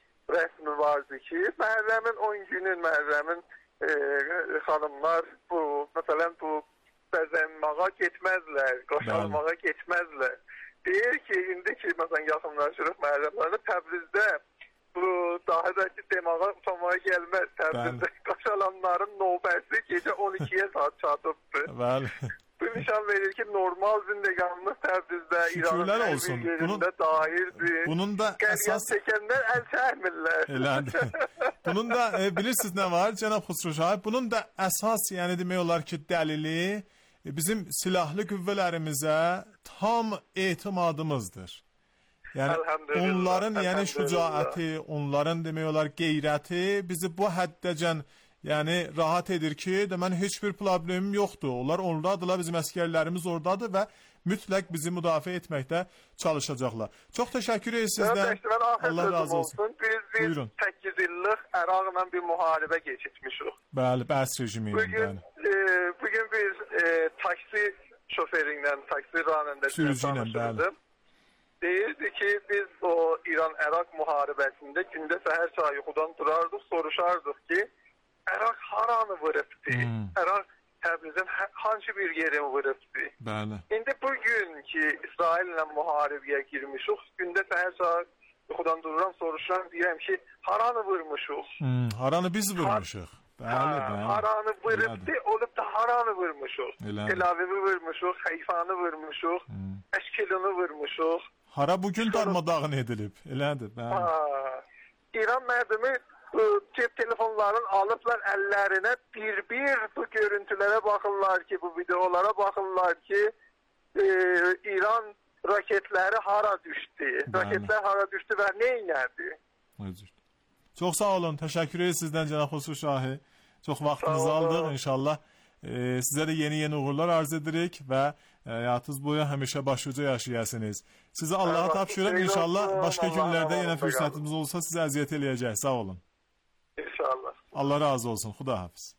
Speaker 4: rəsmi vardı ki, Məhərrəmin on günün Məhərrəmin e, xanımlar bu, məsələn bu bəzənməyə getməzlər, qaşalmağa getməzlər. Deyir ki, indi ki, məsələn, yaxınlaşırıq məhəllələrdə, Təbrizdə bu daha da ki, demağa utanmaya gəlməz. Təbrizdə qaşalanların növbəsi gecə on ikiyə saat çatıbdır.
Speaker 1: Bəli.
Speaker 4: Bu nişan verir ki, normal zindeganlıq Təbrizdə, İranın hər bir yerində dairdir.
Speaker 1: Bunun da əsas...
Speaker 4: Qəlyan çəkənlər əl çəkmirlər.
Speaker 1: Elədir. Bunun da, e, bilirsiniz nə var, cənab Xusru Şahib? Bunun da əsas, yəni demək olar ki, dəlili bizim silahlı qüvvələrimizə tam etimadımızdır. Yəni onların yəni şücaəti, onların demək olar qeyrəti bizi bu həddəcən yəni rahat edir ki, demən heç bir problemim yoxdur. Onlar oradadırlar, bizim əskərlərimiz oradadır və mütləq bizi müdafiə etməkdə çalışacaqlar. Çox təşəkkür edirəm sizdən. Allah razı olsun.
Speaker 4: Biz, biz səkkiz illik Əraqla bir müharibə keçirmişik.
Speaker 1: Bəli, bəs rejimi.
Speaker 4: Bugün, e, bugün biz e, taksi şoförüyle, taksi ranəndəsilə tanışırdım. Deyirdi ki, biz o İran-Əraq müharibəsində gündə səhər çayı yuxudan durardıq, soruşardıq ki, Əraq haranı vurubdu? Hmm. Əraq Təbrizin hangi bir yerini vurubdu?
Speaker 1: Bəli.
Speaker 4: İndi bugün ki, İsraillə müharibəyə girmişik, gündə səhər saat yuxudan dururam, soruşuram, deyirəm ki, haranı vurmuşuq?
Speaker 1: Hmm, haranı biz vurmuşuq. Bəli, bəli.
Speaker 4: Haranı vurubdu, olub da haranı vurmuşuq? Tel Aviv'i vurmuşuq, Hayfanı vurmuşuq, hmm. Əşkelonu vurmuşuq.
Speaker 1: Hara bugün darmadağın edilib, elədir, bəli.
Speaker 4: Ha. İran mərdimi bu cep telefonlarını alıblar əllərinə bir-bir bu görüntülərə baxırlar ki, bu videolara baxırlar ki, e, İran raketləri hara düşdü, raketlər hara düşdü və nə elədi?
Speaker 1: Çox sağ olun, təşəkkür edirəm sizdən cənab Xusru Şahi. Çox vaxtınızı aldıq inşallah. E, sizə də yeni-yeni uğurlar arz edirik və həyatınız boyu həmişə başucu yaşayasınız. Sizi Allaha tapşırırıq inşallah. Başqa günlərdə yenə fürsətimiz olsa sizə əziyyət eləyəcək. Sağ olun.
Speaker 4: İnşallah.
Speaker 1: Allah razı olsun. Xuda hafiz.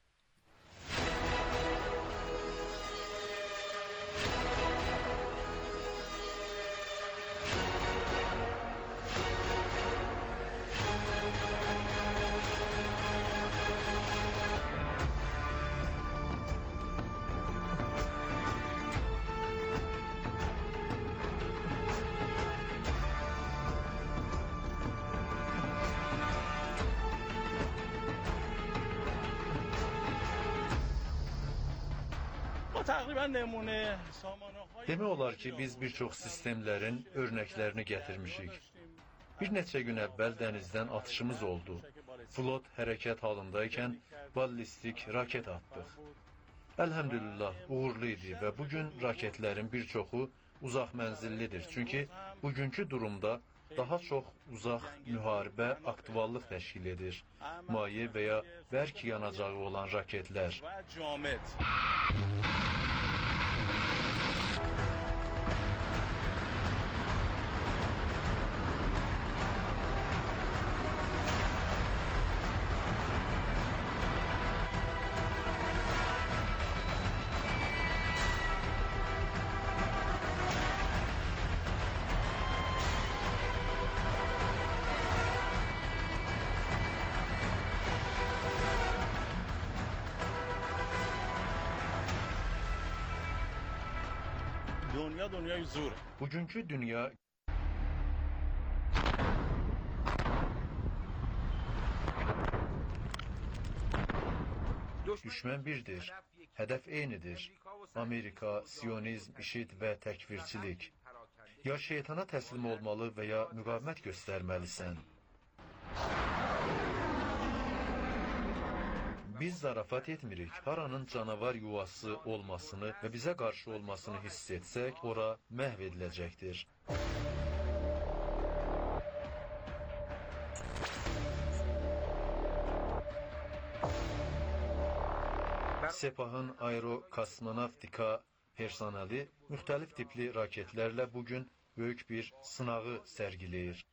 Speaker 5: Demək olar ki, biz bir çox sistemlərin örnəklərini gətirmişik. Bir neçə gün əvvəl dənizdən atışımız oldu. Flot hərəkət halındaykən ballistik raket atdıq. Əlhəmdülillah, uğurlu idi və bugün raketlərin bir çoxu uzaq mənzillidir. Çünki bugünkü durumda daha çox uzaq müharibə aktivallıq təşkil edir. Maye və ya bərk yanacağı olan raketlər.
Speaker 6: Dünya dünyayı zor.
Speaker 5: Bugünkü dünya düşmən birdir, hədəf eynidir. Amerika, Siyonizm, İşid və təkfirçilik. Ya şeytana təslim olmalı və ya müqavimət göstərməlisən. Biz zarafat etmirik. Haranın canavar yuvası olmasını və bizə qarşı olmasını hiss etsək, ora məhv ediləcəkdir. Sepahın aerokosmonavtika personeli müxtəlif tipli raketlərlə bugün böyük bir sınağı sərgiləyir.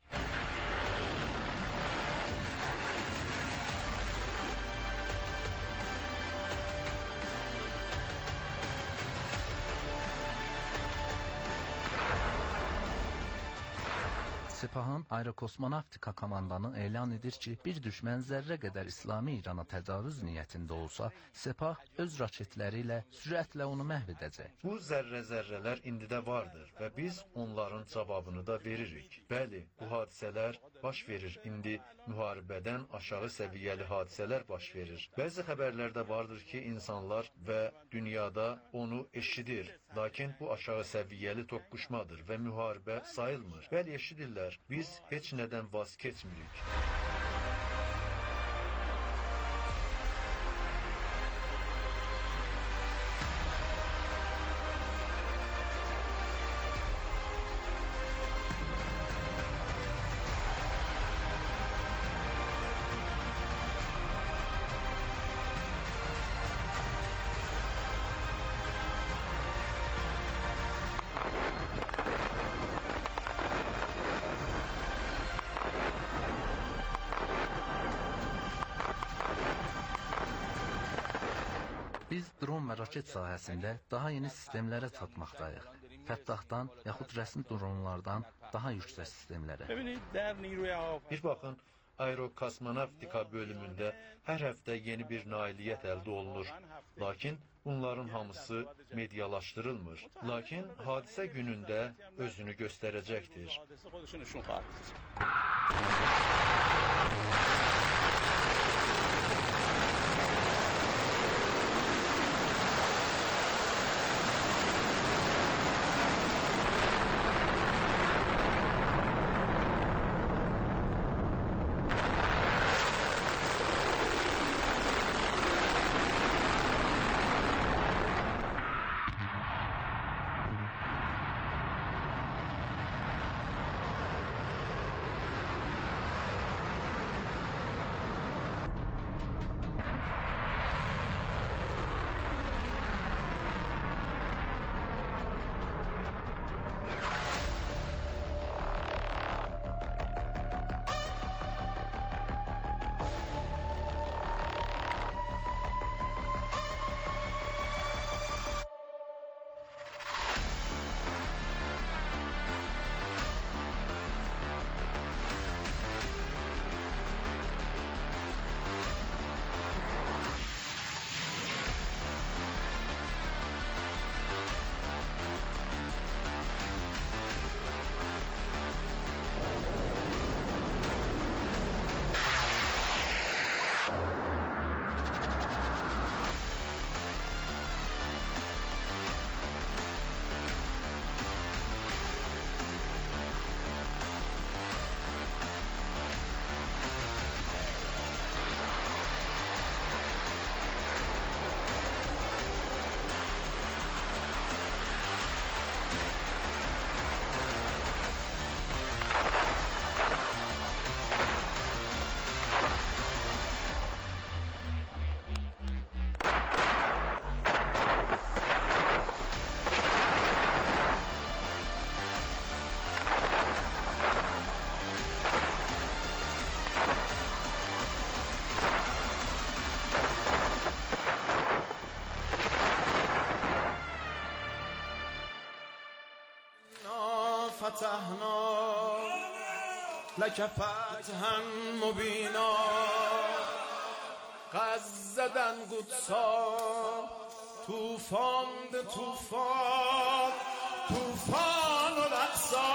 Speaker 6: Sepahın Aerokosmonavtika komandanı elan edir ki, bir düşmən zərrə qədər İslami İrana təcavüz niyyətində olsa, Sepah öz raketləri ilə sürətlə onu məhv edəcək.
Speaker 5: Bu zərrə zərrələr indi də vardır və biz onların cavabını da veririk. Bəli, bu hadisələr baş verir. İndi müharibədən aşağı səviyyəli hadisələr baş verir. Bəzi xəbərlərdə vardır ki, insanlar və dünyada onu eşidir. Lakin bu aşağı səviyyəli toqquşmadır və müharibə sayılmır. Bəli, eşidirlər. Biz heç nədən vaz keçmirik.
Speaker 6: Biz dron və raket sahəsində daha yeni sistemlərə çatmaqdayıq. Fəttahdan yaxud rəsmi dronlardan daha yüksək sistemlərə.
Speaker 5: Bir baxın, Aerokosmonavtika bölümündə hər həftə yeni bir nailiyyət əldə olunur. Lakin bunların hamısı medialaşdırılmır. Lakin hadisə günündə özünü göstərəcəkdir.
Speaker 7: فتحنا لك فتحا مبینا غزدن قدسا توفان ده توفان توفان الاقصا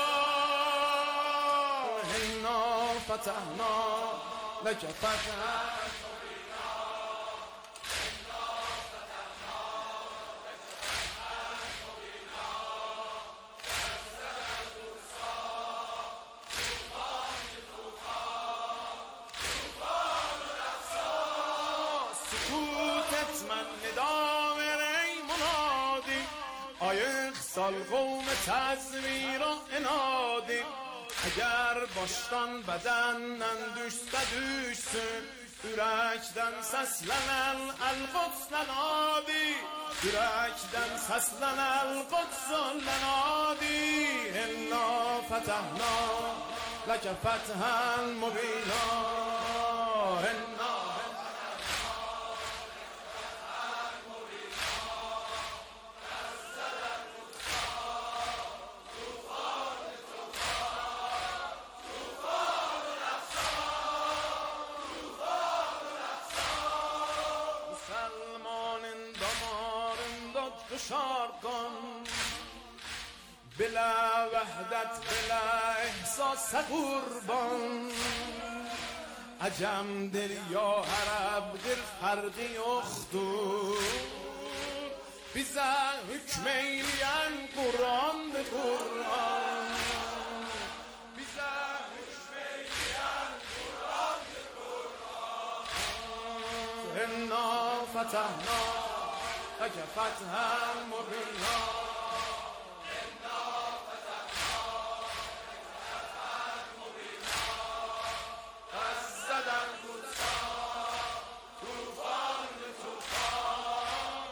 Speaker 7: انا فتحنا لك فتحا سال قوم تزویر و انادی اگر baştan bedenden düşse düşsün yürekten seslenen el Quds'len adi yürekten seslenen el Quds'len adi inna fetahna leke fethen mubina inna شارقان بلا وحدت بلا احساس قربان عجم دل یا عرب دل فرقی اختور bize hükmeyleyen Kur'an-ı Kur'an bize hükmeyleyen Kur'an-ı Kur'an inna fetahna leke fethen mubina inna fetahna leke fethen mubina Gazze'den Kudüs'a tufanı tufan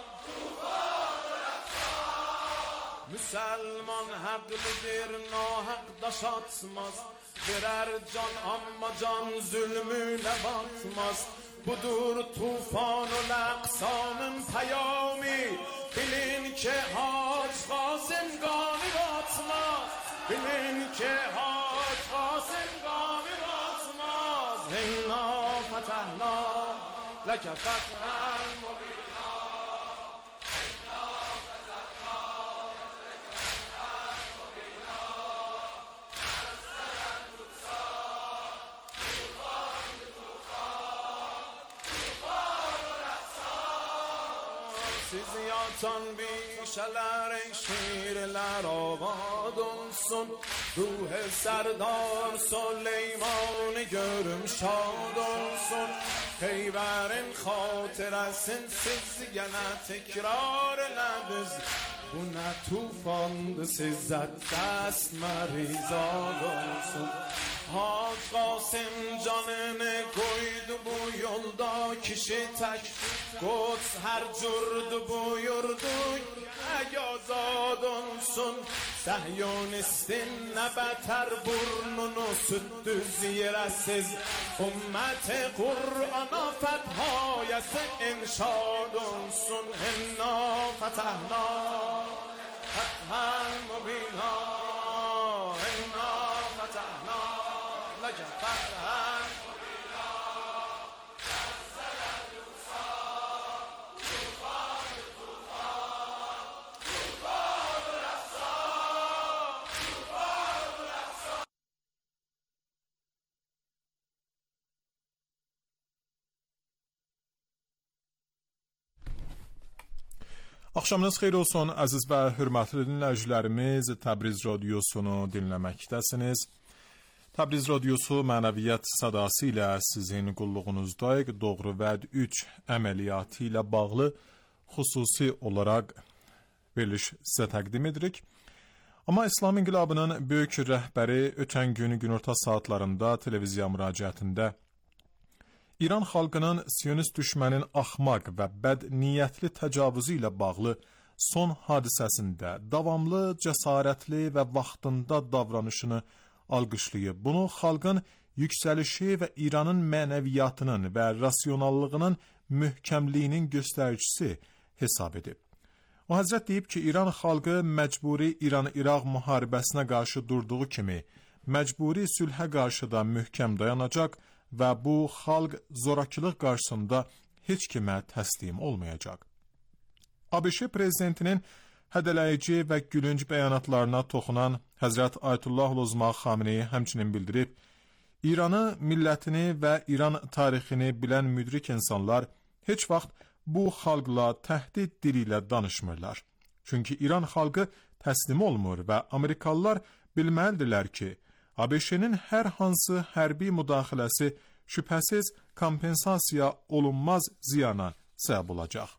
Speaker 7: Müslüman haklıdır, nahak daş atmaz. Birer can amma can zulmüne batmaz. Budur tufan-ı aksanın peyami. Bilin ki Hac Kasım gani batmaz. Bilin ki Hac Kasım gani batmaz. İnna fetahna leke fethen mubina Siz yatan bişeler ey şiirler abad olsun Ruh serdar Süleyman'ı görüm şad olsun Peyverin hatıresin siz gene tekrar ediniz Bu ne tufandı size dest merizad olsun Hac Kasım canını koydu bu yolda kişi tek Kuds her cürdü buyurdu ey azad olsun Sehyonistin ne beter burnunu süttü ziresiz Ümmet-i Kur'an'a fethayesi inşad olsun İnna fetahna fethen mubina İnna fetahna leke fethen mubina Gazze'den Kudüs'a tufanı tufan tufanı Aksa tufanı Aksa
Speaker 1: Axşamınız xeyir olsun əziz və hörmətli dinləyicilərimiz. Təbriz Radiosunu dinləməkdəsiniz. Təbriz Radiosu mənəviyyat sadası ilə sizin qulluğunuzdayıq. Doğru Vəd üç əməliyyatı ilə bağlı xüsusi olaraq veriliş sizə təqdim edirik. Amma İslam İnqilabının böyük rəhbəri ötən gün günorta saatlarında televiziya müraciətində İran xalqının Siyonist düşmənin axmaq və bəd niyyətli təcavüzü ilə bağlı son hadisəsində davamlı, cəsarətli və vaxtında davranışını alqışlayıb. Bunu xalqın yüksəlişi və İranın mənəviyyatının və rasionallığının möhkəmliyinin göstəricisi hesab edib. O həzrət deyib ki, İran xalqı məcburi İran-İraq müharibəsinə qarşı durduğu kimi, məcburi sülhə qarşı da möhkəm dayanacaq və bu xalq zorakılıq qarşısında heç kimə təslim olmayacaq. ABŞ prezidentinin hədələyici və gülünc bəyanatlarına toxunan Həzrət Ayətullah Uzma Xameneyi həmçinin bildirib, İranı, millətini və İran tarixini bilən müdrik insanlar heç vaxt bu xalqla təhdid dili ilə danışmırlar. Çünki İran xalqı təslim olmur və Amerikalılar bilməlidirlər ki, ABŞ-nin hər hansı hərbi müdaxiləsi şübhəsiz kompensasiya olunmaz ziyana səbəb olacaq.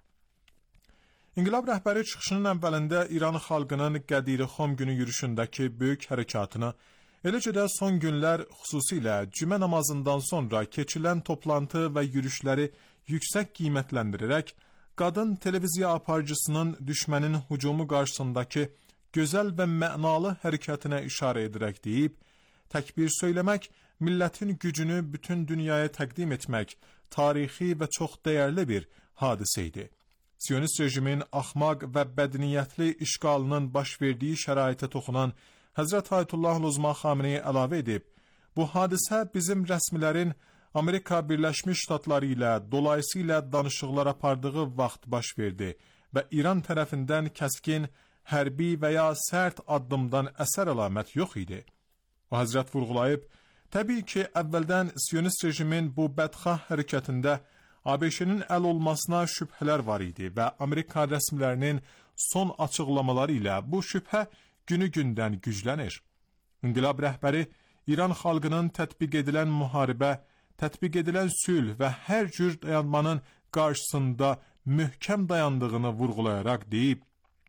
Speaker 1: İnqilab rəhbəri çıxışının əvvəlində İran xalqının Qədir-i-Xom günü yürüşündəki böyük hərəkatını, eləcə də son günlər xüsusilə cümə namazından sonra keçilən toplantı və yürüşləri yüksək qiymətləndirərək, qadın televiziya aparıcısının düşmənin hücumu qarşısındakı gözəl və mənalı hərəkətinə işarə edərək deyib, təkbir söyləmək, millətin gücünü bütün dünyaya təqdim etmək tarixi və çox dəyərli bir hadisə idi. Siyonist rejimin axmaq və bədniyyətli işğalının baş verdiyi şəraitə toxunan Həzrət Ayətullah Uzma Xameneyi əlavə edib, bu hadisə bizim rəsmilərin Amerika Birləşmiş Ştatları ilə dolayısıyla danışıqlar apardığı vaxt baş verdi və İran tərəfindən kəskin, hərbi və ya sərt addımdan əsər əlamət yox idi. O Həzrət vurğulayıb, təbii ki, əvvəldən Siyonist rejimin bu bədxah hərəkətində ABŞ-nin əl olmasına şübhələr var idi və Amerika rəsmilərinin son açıqlamaları ilə bu şübhə günü-gündən güclənir. İnqilab rəhbəri İran xalqının tətbiq edilən müharibə, tətbiq edilən sülh və hər cür dayanmanın qarşısında möhkəm dayandığını vurğulayaraq deyib,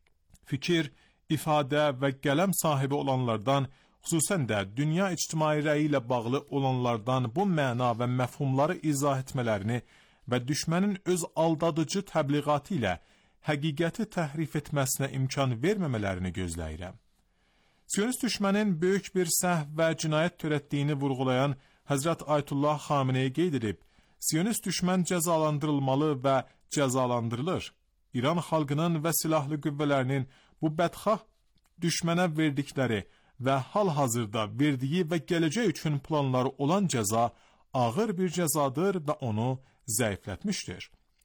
Speaker 1: fikir, ifadə və qələm sahibi olanlardan, xüsusən də dünya ictimai rəyi ilə bağlı olanlardan bu məna və məfhumları izah etmələrini və düşmənin öz aldadıcı təbliğatı ilə həqiqəti təhrif etməsinə imkan verməmələrini gözləyirəm. Siyonist düşmənin böyük bir səhv və cinayət törətdiyini vurğulayan Həzrət Ayətullah Xameneyi qeyd edib, Siyonist düşmən cəzalandırılmalı və cəzalandırılır. İran xalqının və silahlı qüvvələrinin bu bədxah düşmənə verdikləri və hal-hazırda verdiyi və gələcək üçün planları olan cəza ağır bir cəzadır və onu zəiflətmişdir.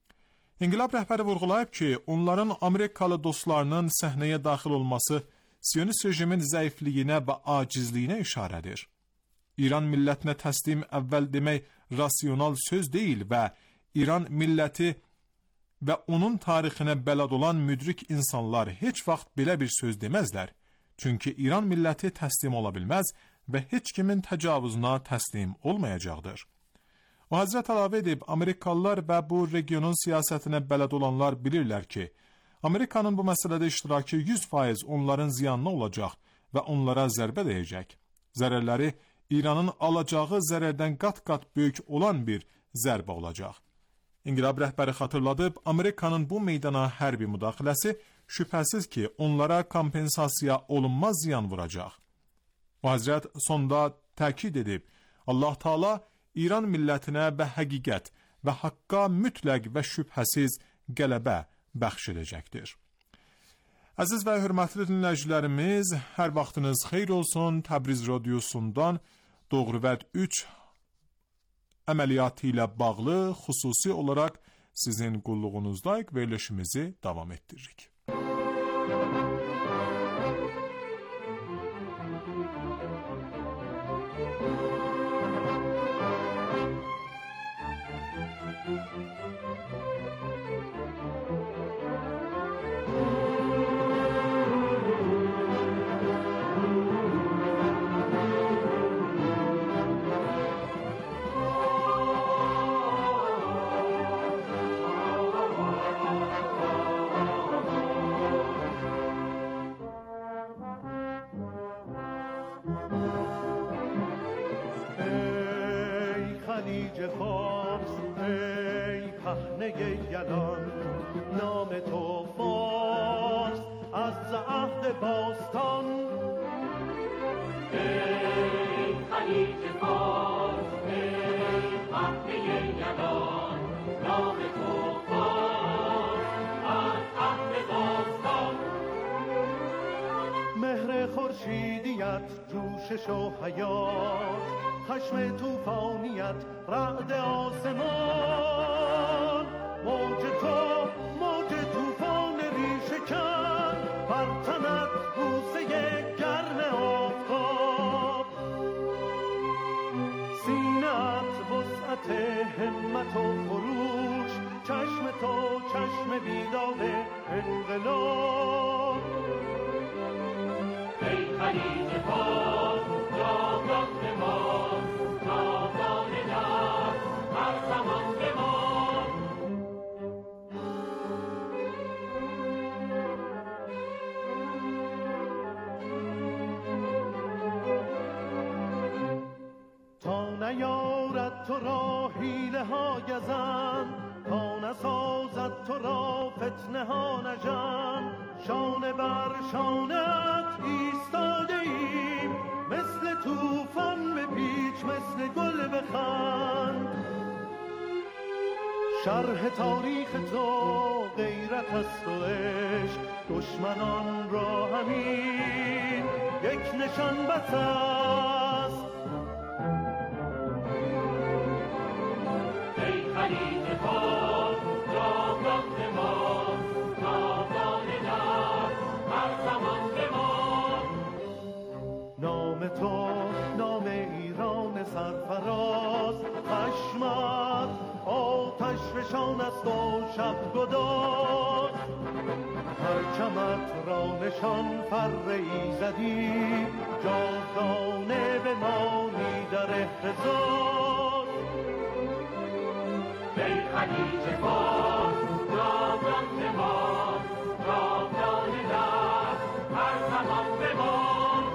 Speaker 1: İnqilab rəhbəri vurğulayıb ki, onların Amerikalı dostlarının səhnəyə daxil olması Siyonist rejimin zəifliyinə və acizliyinə işarədir. İran millətinə təslim əvvəl demək rasional söz deyil və İran milləti və onun tarixinə bələd olan müdrik insanlar heç vaxt belə bir söz deməzlər. Çünki İran milləti təslim ola bilməz və heç kimin təcavüzünə təslim olmayacaqdır. O Həzrət əlavə edib, Amerikalılar və bu regionun siyasətinə bələd olanlar bilirlər ki, Amerikanın bu məsələdə iştirakı yüz faiz onların ziyanına olacaq və onlara zərbə dəyəcək. Zərərləri İranın alacağı zərərdən qat-qat böyük olan bir zərbə olacaq. İnqilab rəhbəri xatırladıb, Amerikanın bu meydana hərbi müdaxiləsi şübhəsiz ki, onlara kompensasiya olunmaz ziyan vuracaq. O Həzrət sonda təkid edib, Allah Taala İran millətinə və həqiqət və haqqa mütləq və şübhəsiz qələbə bəxş edəcəkdir. Əziz və hörmətli dinləyicilərimiz, hər vaxtınız xeyir olsun. Təbriz radiosundan Doğruvəd üç əməliyyatı ilə bağlı xüsusi olaraq sizin qulluğunuzdayıq və verilişimizi davam ettiririk.
Speaker 8: خلیج فارس ای پهنه یلان نام تو فارس از عهد باستان
Speaker 7: ای خلیج فارس ای پهنه یلان نام تو فارس از عهد باستان
Speaker 8: مهر خورشیدیت جوشش و حیات خشم توفانیت رعد آسمان موج تو موج توفان ریشه‌کن پرتنت بوسه گرم آفتاب سینه‌ات وسعت همت و خروش چشم تو چشم بیدار انقلاب
Speaker 7: ای خلیج فارس جاودان بمان جاودان در هر زمان بمان
Speaker 8: تا نیارد تو را حیله ها گزند تا نسازد تو را فتنه ها نژند شانه بر شانت ایستاده ایم مثل طوفان بپیچ مثل گل بخند شرح تاریخ تو غیرت است و عشق دشمنان را همین یک نشان بس است
Speaker 7: ای خلیج فارس جاودان بمان
Speaker 8: نشان است و شب گداز پرچمت را نشان فر ایزدی جاودانه بمانی در احتزاز
Speaker 7: ای خلیج فارس جاودان بمان جاودانه در هر زمان بمان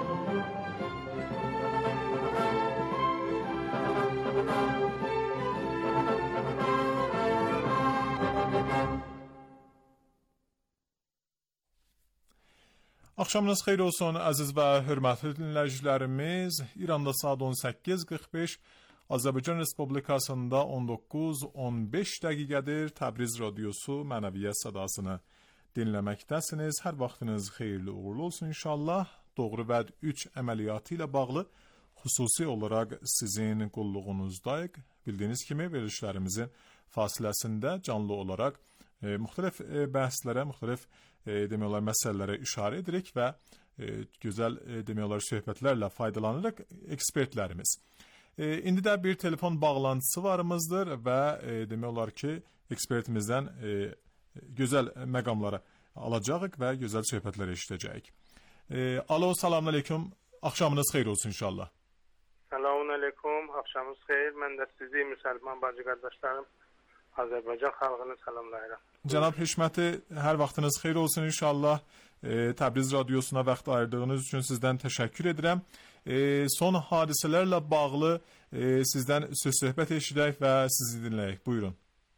Speaker 1: Axşamınız xeyir olsun əziz və hörmətli dinləyicilərimiz. İranda saat on səkkiz qırx beş, Azərbaycan Respublikasında on doqquz on beş dəqiqədir. Təbriz Radiosu Mənəviyyət Sadasını dinləməkdəsiniz. Hər vaxtınız xeyirli uğurlu olsun inşallah. Doğru Vəd üç əməliyyatı ilə bağlı xüsusi olaraq sizin qulluğunuzdayıq. Bildiyiniz kimi verilişlərimizin fasiləsində canlı olaraq e, müxtəlif e, bəhslərə, müxtəlif e, demək olar məsələlərə işarə edirik və e, gözəl e, demək olar söhbətlərlə faydalanırıq ekspertlərimiz. E, indi də bir telefon bağlantısı varımızdır və e, demək olar ki, ekspertimizdən e, gözəl məqamları alacağıq və gözəl söhbətlər eşidəcəyik. E, alo, salamün aleyküm. Axşamınız xeyir olsun inşallah.
Speaker 4: Selamun aleyküm. Akşamınız xeyir. Mən də sizi müsəlman bacı qardaşlarım Azərbaycan xalqını salamlayıram.
Speaker 1: Cənab Hişməti, hər vaxtınız xeyir olsun inşallah. E, Təbriz Radiosuna vaxt ayırdığınız üçün sizdən təşəkkür edirəm. E, son hadisələrlə bağlı e, sizdən söz söhbət eşidək və sizi dinləyək. Buyurun.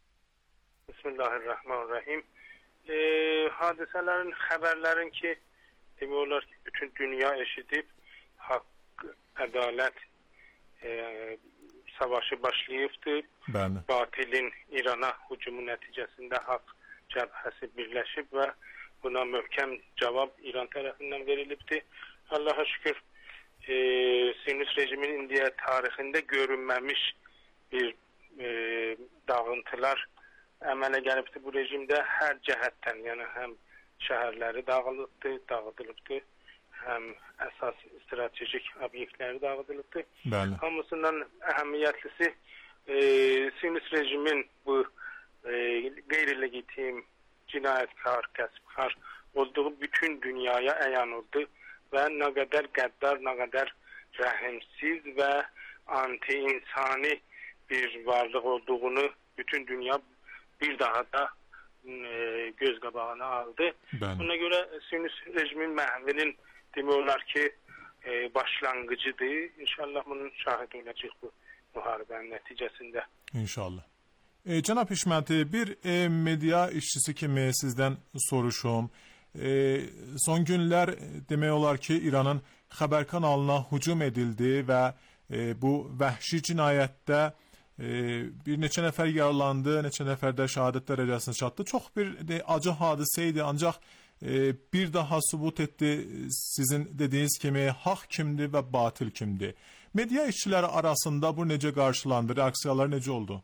Speaker 4: Bismillahirrahmanirrahim. E, hadisələrin, xəbərlərin ki, demək olar ki, bütün dünya eşidib, haqq, ədalət e, savaşı başlayıbdır.
Speaker 1: Bəli.
Speaker 4: Batilin İrana hücumu nəticəsində haqq cəbhəsi birləşib və buna möhkəm cavab İran tərəfindən verilibdir. Allaha şükür e, Siyonist rejimin indiyə tarixində görünməmiş bir e, dağıntılar əmələ gəlibdir bu rejimdə. Hər cəhətdən, yəni həm şəhərləri dağılıbdır, dağıdılıbdır, həm əsas stratejik obyektləri dağıdılıbdır.
Speaker 1: Bəli.
Speaker 4: Hamısından əhəmiyyətlisi e, Siyonist rejimin bu e, qeyri-legitim, cinayətkar, qəsbkar olduğu bütün dünyaya əyan oldu və nə qədər qəddar, nə qədər rəhimsiz və anti-insani bir varlıq olduğunu bütün dünya bir daha da e, göz qabağına aldı.
Speaker 1: Bəli.
Speaker 4: Buna görə Siyonist rejimin məhvinin demək olar ki, e, başlanğıcıdır. İnşallah bunun şahidi olacaq bu müharibənin nəticəsində.
Speaker 1: İnşallah. E, Cənab Hişməti, bir e, media işçisi kimi sizdən soruşum. E, son günlər e, demək olar ki, İranın xəbər kanalına hücum edildi və e, bu vəhşi cinayətdə e, bir neçə nəfər yaralandı, neçə nəfər də şəhadət dərəcəsinə çatdı. Çox bir de, acı hadisə idi, ancaq e, bir daha sübut etdi sizin dediyiniz kimi haqq kimdir və batil kimdir. Media işçiləri arasında bu necə qarşılandı, reaksiyalar necə oldu?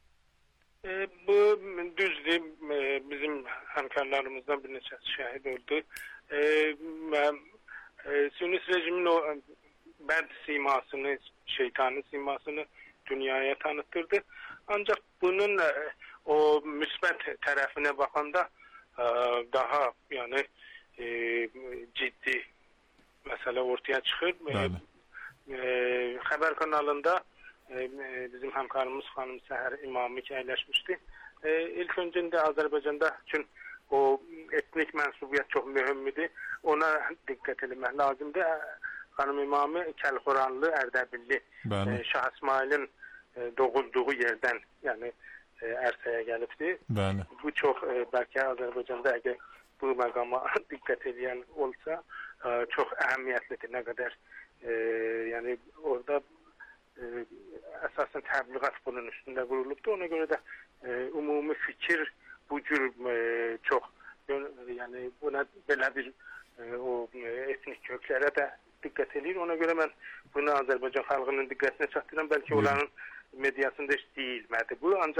Speaker 4: E, bu düzdür. E, bizim həmkarlarımızdan bir neçəsi şəhid oldu. E, e, Siyonist rejimin o bəd simasını, şeytani simasını dünyaya tanıtırdı. Ancaq bunun e, o müsbət tərəfinə baxanda e, daha yəni e, ciddi məsələ ortaya çıxır. E, e, xəbər kanalında e, bizim həmkarımız xanım Səhər İmami əyləşmişdi. E, ilk öncəndə Azərbaycanda üçün o etnik mənsubiyyət çox mühümdür. Ona diqqət etmək lazımdır. Xanım İmami Kəlxoranlı, Ərdəbilli, e, Şah İsmailin e, doğulduğu yerdən, yəni e, ərsəyə gəlibdir.
Speaker 1: Bəli.
Speaker 4: Bu çox e, bəlkə Azərbaycanda əgər bu məqama diqqət edən olsa, e, çox əhəmiyyətlidir. Nə qədər e, yəni orada e, əsasən təbliğat bunun üstündə qurulubdur. Ona görə də e, ümumi fikir bu cür e, çox yəni buna belə bir e, o e, etnik köklərə də diqqət edir. Ona görə mən bunu Azərbaycan xalqının diqqətinə çatdıram. Bəlkə onların mediasında heç deyilmədi bu. Ancaq